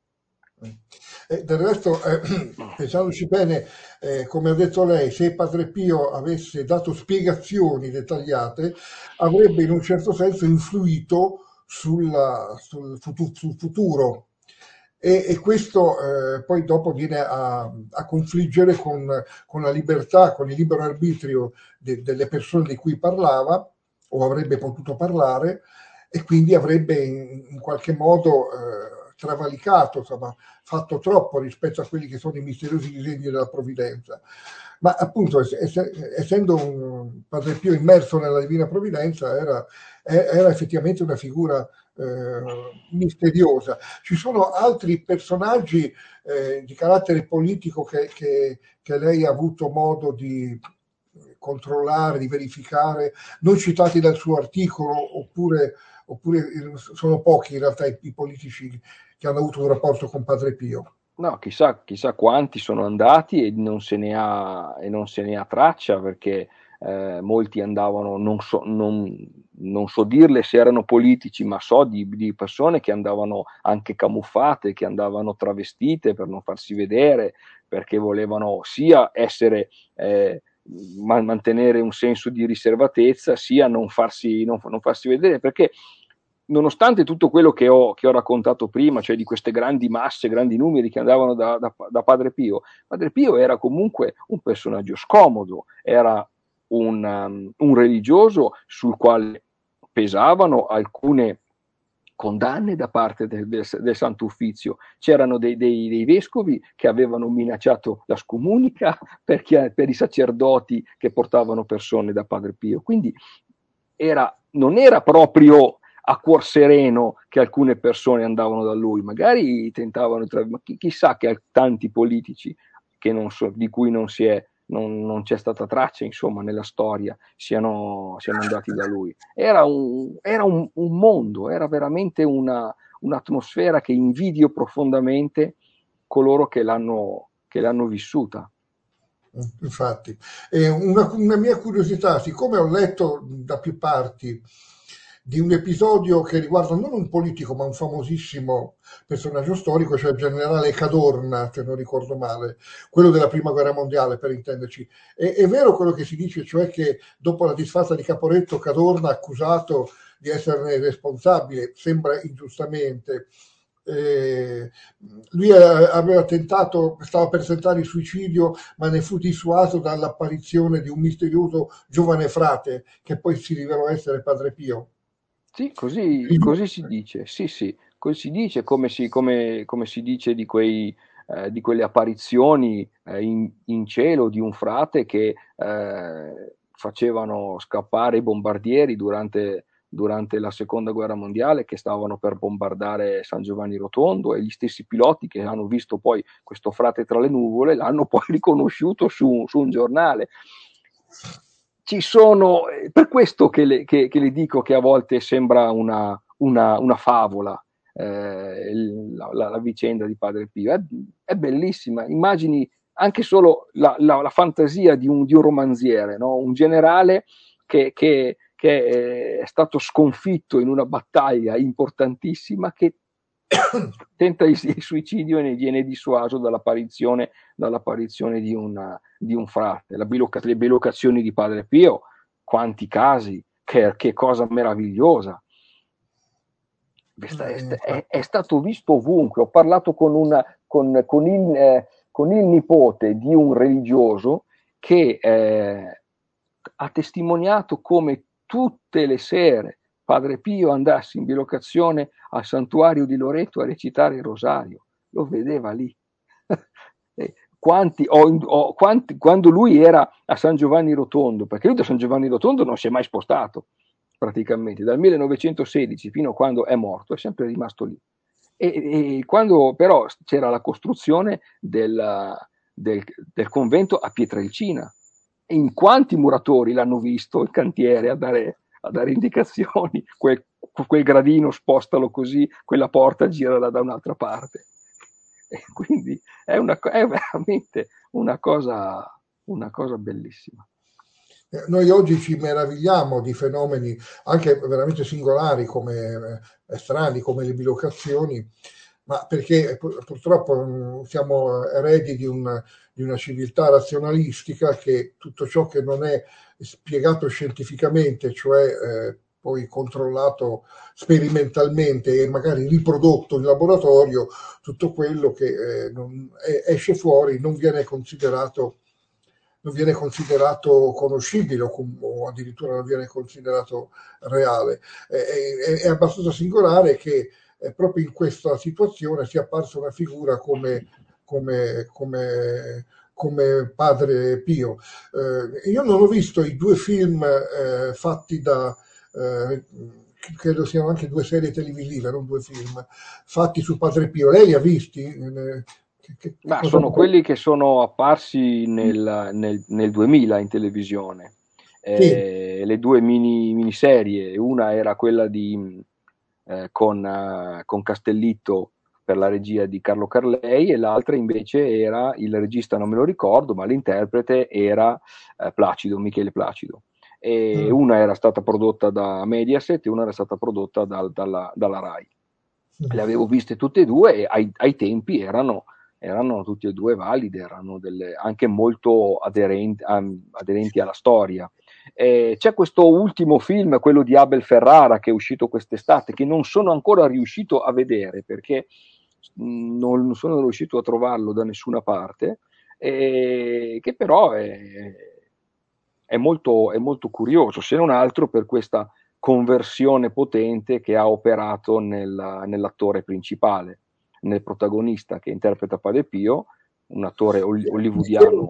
E del resto, eh, pensandoci bene, eh, come ha detto lei, se Padre Pio avesse dato spiegazioni dettagliate, avrebbe in un certo senso influito sulla- sul, futu- sul futuro. E, e questo eh, poi dopo viene a, a confliggere con, con la libertà, con il libero arbitrio de- delle persone di cui parlava o avrebbe potuto parlare, e quindi avrebbe in, in qualche modo eh, travalicato, insomma, fatto troppo rispetto a quelli che sono i misteriosi disegni della provvidenza. Ma appunto, ess- ess- essendo un Padre Pio immerso nella divina provvidenza, era, era effettivamente una figura eh, misteriosa. Ci sono altri personaggi eh, di carattere politico che, che, che lei ha avuto modo di controllare, di verificare, non citati dal suo articolo, oppure, oppure sono pochi in realtà i, i politici che hanno avuto un rapporto con Padre Pio. No, chissà, chissà quanti sono andati e non se ne ha, e non se ne ha traccia perché eh, molti andavano, non so, non, non so dirle se erano politici, ma so di, di persone che andavano anche camuffate, che andavano travestite per non farsi vedere, perché volevano sia essere, eh, ma- mantenere un senso di riservatezza, sia non farsi, non, non farsi vedere, perché nonostante tutto quello che ho, che ho raccontato prima, cioè di queste grandi masse, grandi numeri che andavano da, da, da Padre Pio, Padre Pio era comunque un personaggio scomodo, era un, um, un religioso sul quale pesavano alcune condanne da parte del, del, del Santo Uffizio. C'erano dei, dei, dei vescovi che avevano minacciato la scomunica per, chi, per i sacerdoti che portavano persone da Padre Pio. Quindi era, non era proprio a cuor sereno che alcune persone andavano da lui, magari tentavano, ma chi, chissà che tanti politici che non so, di cui non, si è, non, non c'è stata traccia insomma nella storia siano, siano andati da lui. Era un, era un, un mondo, era veramente una, un'atmosfera che invidio profondamente coloro che l'hanno, che l'hanno vissuta. Infatti, e una, una mia curiosità, siccome ho letto da più parti di un episodio che riguarda non un politico ma un famosissimo personaggio storico, cioè il generale Cadorna, se non ricordo male, quello della prima guerra mondiale per intenderci. E, è vero quello che si dice, cioè che dopo la disfatta di Caporetto Cadorna, accusato di esserne responsabile, sembra ingiustamente, eh, lui aveva tentato, stava per tentare il suicidio, ma ne fu dissuaso dall'apparizione di un misterioso giovane frate che poi si rivelò essere Padre Pio. Sì, così, così si dice, sì, sì, così si dice, come si, come, come si dice di, quei, eh, di quelle apparizioni eh, in, in cielo di un frate che eh, facevano scappare i bombardieri durante, durante la seconda guerra mondiale che stavano per bombardare San Giovanni Rotondo e gli stessi piloti che hanno visto poi questo frate tra le nuvole l'hanno poi riconosciuto su, su un giornale. Ci sono, per questo che le, che, che le dico che a volte sembra una, una, una favola eh, la, la, la vicenda di Padre Pio, è, è bellissima, immagini anche solo la, la, la fantasia di un, di un romanziere, no? Un generale che, che, che è stato sconfitto in una battaglia importantissima, che tenta il, il suicidio e ne viene dissuaso dall'apparizione, dall'apparizione di, una, di un frate. La biloca, le bilocazioni di Padre Pio, quanti casi, che, che cosa meravigliosa. È, è, è stato visto ovunque. Ho parlato con, una, con, con, il, eh, con il nipote di un religioso che eh, ha testimoniato come tutte le sere Padre Pio andasse in bilocazione al santuario di Loreto a recitare il rosario. Lo vedeva lì. Quanti, ho, ho, quanti, quando lui era a San Giovanni Rotondo, perché lui da San Giovanni Rotondo non si è mai spostato praticamente, dal millenovecentosedici fino a quando è morto, è sempre rimasto lì. E, e quando però c'era la costruzione del, del, del convento a Pietrelcina, e in quanti muratori l'hanno visto il cantiere a dare, a dare indicazioni, quel, quel gradino spostalo così, quella porta girala da un'altra parte. E quindi è, una, è veramente una cosa, una cosa bellissima. Noi oggi ci meravigliamo di fenomeni anche veramente singolari, come eh, strani, come le bilocazioni, ma perché purtroppo siamo eredi di, un, di una civiltà razionalistica che tutto ciò che non è spiegato scientificamente, cioè eh, poi controllato sperimentalmente e magari riprodotto in laboratorio, tutto quello che eh, non, esce fuori non viene considerato non viene considerato conoscibile o, o addirittura non viene considerato reale. È, è, è abbastanza singolare che eh, proprio in questa situazione sia apparsa una figura come, come, come, come Padre Pio. Eh, io non ho visto i due film eh, fatti da... Eh, credo siano anche due serie televisive, non due film, fatti su Padre Pio. Lei li ha visti? Eh, Che, che Ma sono quelli che sono apparsi nel, nel, nel duemila in televisione, eh, sì. Le due mini, miniserie, una era quella di, eh, con, uh, con Castellitto per la regia di Carlo Carlei, e l'altra invece era, il regista non me lo ricordo, ma l'interprete era eh, Placido, Michele Placido. E mm. una era stata prodotta da Mediaset e una era stata prodotta dal, dalla, dalla Rai. Mm. Le avevo viste tutte e due e ai, ai tempi erano erano tutte e due valide, erano delle, anche molto aderenti, um, aderenti alla storia. Eh, c'è questo ultimo film, quello di Abel Ferrara, che è uscito quest'estate, che non sono ancora riuscito a vedere perché mh, non sono riuscito a trovarlo da nessuna parte, eh, che però è, è, molto, è molto curioso, se non altro per questa conversione potente che ha operato nella, nell'attore principale, nel protagonista che interpreta Padre Pio, un attore hollywoodiano.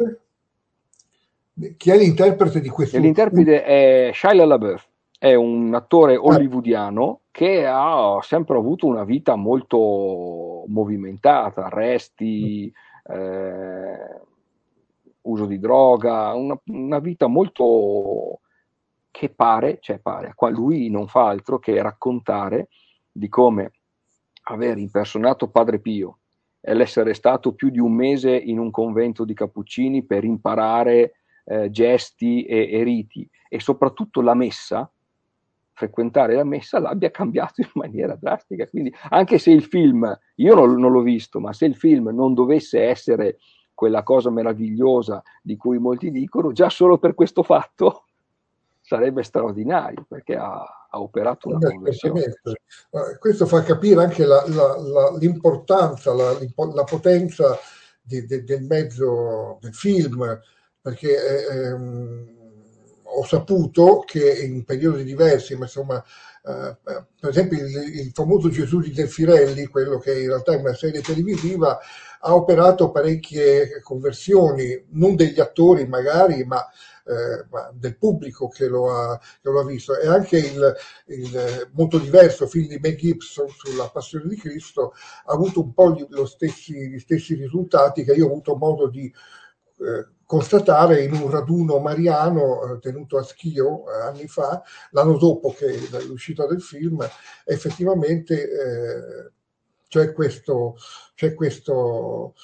Chi è l'interprete di questo? L'interprete è Shia LaBeouf, è un attore hollywoodiano che ha sempre avuto una vita molto movimentata, arresti, eh, uso di droga, una, una vita molto che pare, cioè pare, qua lui non fa altro che raccontare di come aver impersonato Padre Pio e l'essere stato più di un mese in un convento di cappuccini per imparare eh, gesti e, e riti, e soprattutto la messa, frequentare la messa, l'abbia cambiato in maniera drastica. Quindi anche se il film, io non, non l'ho visto, ma se il film non dovesse essere quella cosa meravigliosa di cui molti dicono, già solo per questo fatto sarebbe straordinario, perché ha, ha operato una conversione. Questo fa capire anche la, la, la, l'importanza, la, la potenza di, de, del mezzo del film, perché ehm, ho saputo che in periodi diversi, ma insomma, eh, per esempio il, il famoso Gesù di Zeffirelli, quello che in realtà è una serie televisiva, ha operato parecchie conversioni, non degli attori magari, ma Eh, del pubblico che lo ha, che lo ha visto. E anche il, il molto diverso film di Mel Gibson sulla Passione di Cristo ha avuto un po' gli, lo stessi, gli stessi risultati che io ho avuto modo di eh, constatare in un raduno mariano eh, tenuto a Schio eh, anni fa, l'anno dopo che l'uscita del film. Effettivamente eh, c'è questo, c'è questo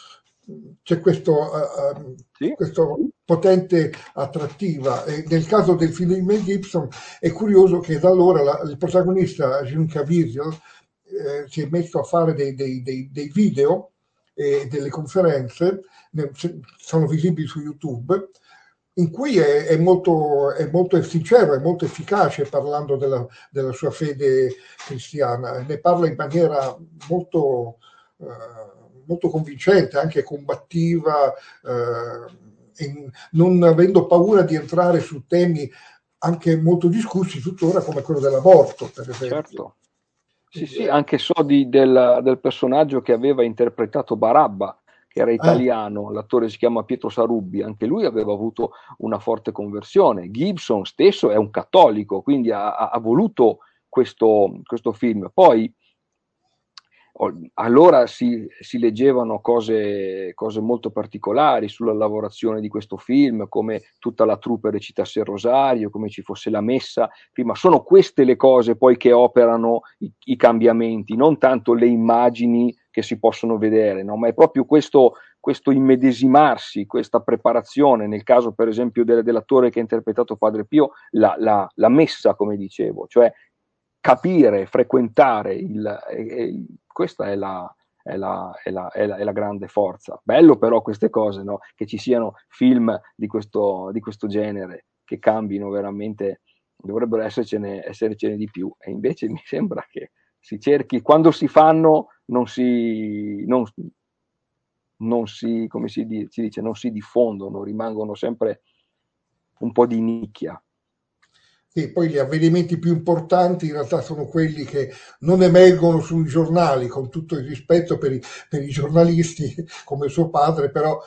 c'è questo, uh, Sì. questo potente attrattiva. E nel caso del film di Mel Gibson è curioso che da allora la, il protagonista Jim Caviezel eh, si è messo a fare dei, dei, dei, dei video e delle conferenze, ne, sono visibili su YouTube, in cui è, è, molto, è molto sincero, è molto efficace parlando della, della sua fede cristiana, ne parla in maniera molto, eh, molto convincente, anche combattiva, eh, in, non avendo paura di entrare su temi anche molto discussi tuttora, come quello dell'aborto, per esempio. Certo. Sì, sì, anche so di, del, del personaggio che aveva interpretato Barabba, che era italiano, l'attore si chiama Pietro Sarubbi, anche lui aveva avuto una forte conversione. Gibson stesso è un cattolico, quindi ha, ha voluto questo, questo film. Poi allora si, si leggevano cose, cose molto particolari sulla lavorazione di questo film, come tutta la troupe recitasse il rosario, come ci fosse la messa. Prima sono queste le cose poi che operano i, i cambiamenti, non tanto le immagini che si possono vedere, no? Ma è proprio questo, questo immedesimarsi, questa preparazione. Nel caso per esempio del, dell'attore che ha interpretato Padre Pio, la, la, la messa, come dicevo, cioè capire, frequentare il, il questa è la, è, la, è, la, è, la, è la grande forza. Bello però queste cose, no? Che ci siano film di questo, di questo genere, che cambino veramente, dovrebbero essercene, essercene di più, e invece mi sembra che si cerchi, quando si fanno non si, non, non si come si dice, non si diffondono, rimangono sempre un po' di nicchia. Sì, poi gli avvenimenti più importanti in realtà sono quelli che non emergono sui giornali, con tutto il rispetto per i, per i giornalisti come suo padre, però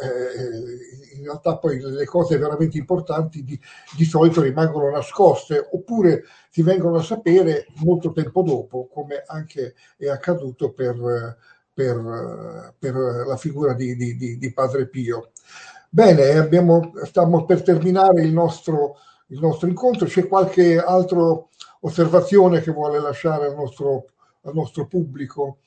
eh, in realtà poi le cose veramente importanti di, di solito rimangono nascoste, oppure si vengono a sapere molto tempo dopo, come anche è accaduto per, per, per la figura di, di, di Padre Pio. Bene, abbiamo, stiamo per terminare il nostro il nostro incontro. C'è qualche altra osservazione che vuole lasciare al nostro, al nostro pubblico?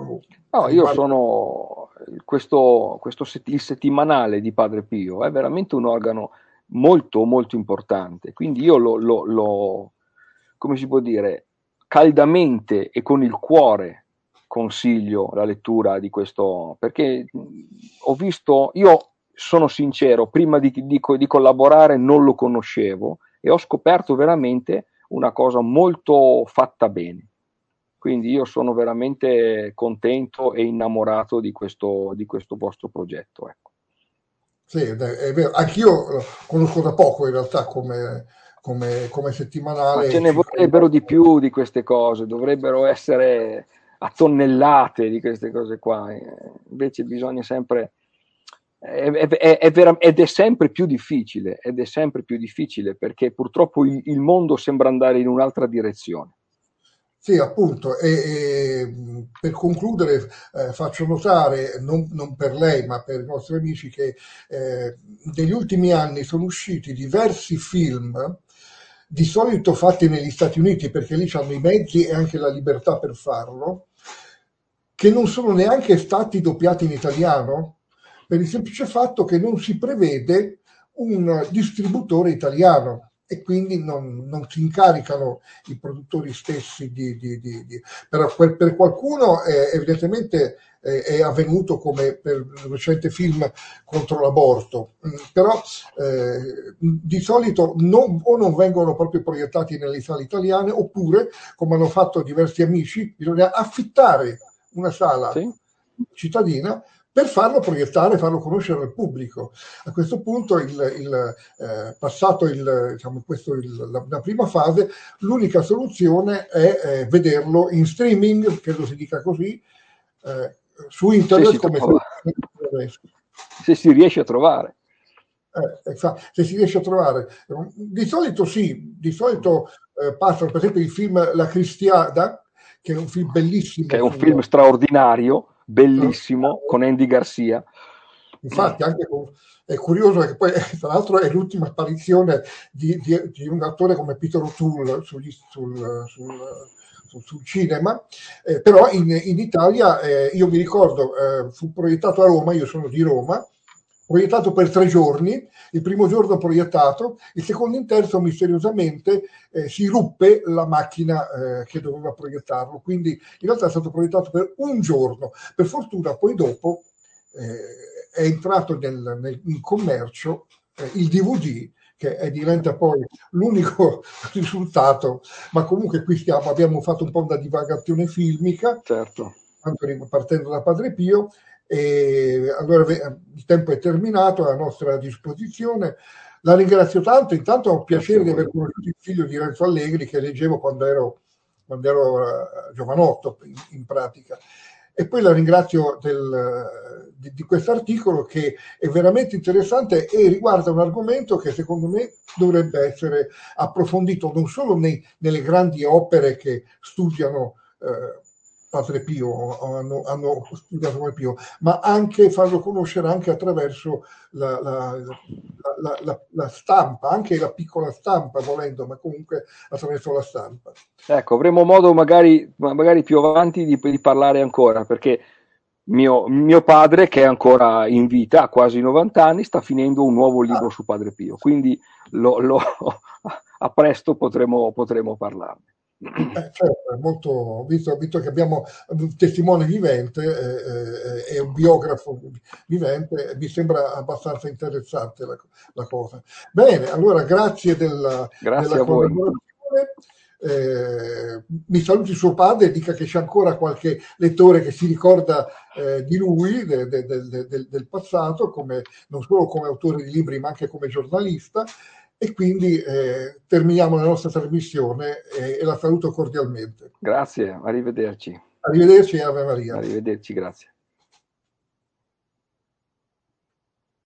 No, io sono questo, questo il settimanale di Padre Pio è veramente un organo molto molto importante, quindi io lo, lo, lo come si può dire, caldamente e con il cuore consiglio la lettura di questo, perché ho visto, io sono sincero, prima di, di, di collaborare non lo conoscevo e ho scoperto veramente una cosa molto fatta bene. Quindi io sono veramente contento e innamorato di questo, di questo vostro progetto. Ecco. Sì, è vero. Anch'io conosco da poco in realtà come, come, come settimanale. Ma ce ne vorrebbero di più di queste cose, dovrebbero essere a tonnellate di queste cose qua. Invece bisogna sempre... È, è, è vera, ed è sempre più difficile, ed è sempre più difficile perché purtroppo il, il mondo sembra andare in un'altra direzione. Sì, appunto, e, e per concludere eh, faccio notare, non, non per lei ma per i nostri amici, che eh, negli ultimi anni sono usciti diversi film, di solito fatti negli Stati Uniti perché lì hanno i mezzi e anche la libertà per farlo, che non sono neanche stati doppiati in italiano, per il semplice fatto che non si prevede un distributore italiano e quindi non, non si incaricano i produttori stessi di... di, di, di. Però per, per qualcuno eh, evidentemente eh, è avvenuto come per il recente film contro l'aborto, mm, però eh, di solito non, o non vengono proprio proiettati nelle sale italiane, oppure, come hanno fatto diversi amici, bisogna affittare una sala sì? cittadina per farlo proiettare, farlo conoscere al pubblico. A questo punto, il, il, eh, passato il, diciamo, questo il, la, la prima fase, l'unica soluzione è eh, vederlo in streaming, credo si dica così, eh, su internet, se come si, se si riesce a trovare. Eh, se si riesce a trovare. Di solito sì, di solito eh, passano per esempio il film La Cristiada, che è un film bellissimo. Che è un sul... film straordinario, bellissimo, eh, con Andy Garcia. Infatti, anche con, è curioso che poi, tra l'altro, è l'ultima apparizione di, di, di un attore come Peter O'Toole sugli, sul, sul, sul cinema, eh, però in, in Italia, eh, io mi ricordo, eh, fu proiettato a Roma, io sono di Roma, proiettato per tre giorni, il primo giorno proiettato, il secondo e il terzo misteriosamente eh, si ruppe la macchina eh, che doveva proiettarlo, quindi in realtà è stato proiettato per un giorno. Per fortuna poi dopo eh, è entrato nel, nel, in commercio eh, il D V D, che è, diventa poi l'unico risultato, ma comunque qui stiamo, abbiamo fatto un po' una divagazione filmica, certo, partendo da Padre Pio. E allora il tempo è terminato, a nostra disposizione. La ringrazio tanto, intanto ho piacere di aver conosciuto il figlio di Renzo Allegri, che leggevo quando ero, quando ero uh, giovanotto in, in pratica, e poi la ringrazio del, di, di questo articolo, che è veramente interessante e riguarda un argomento che secondo me dovrebbe essere approfondito non solo nei, nelle grandi opere che studiano uh, Padre Pio, hanno, hanno studiato Padre Pio, ma anche farlo conoscere anche attraverso la, la, la, la, la stampa, anche la piccola stampa volendo, ma comunque attraverso la stampa. Ecco, avremo modo magari, magari più avanti di, di parlare ancora, perché mio, mio padre, che è ancora in vita, ha quasi novanta anni, sta finendo un nuovo libro ah. su Padre Pio, quindi lo, lo, a presto potremo, potremo parlarne. Eh, certo, molto, visto, visto che abbiamo un testimone vivente e eh, eh, un biografo vivente, mi sembra abbastanza interessante la, la cosa. Bene, allora grazie della, grazie della a voi. collaborazione. Eh, mi saluti suo padre, dica che c'è ancora qualche lettore che si ricorda eh, di lui, de, de, de, de, del passato, come, non solo come autore di libri ma anche come giornalista. E quindi eh, terminiamo la nostra trasmissione e, e la saluto cordialmente. Grazie, arrivederci. Arrivederci e Ave Maria. Arrivederci, grazie.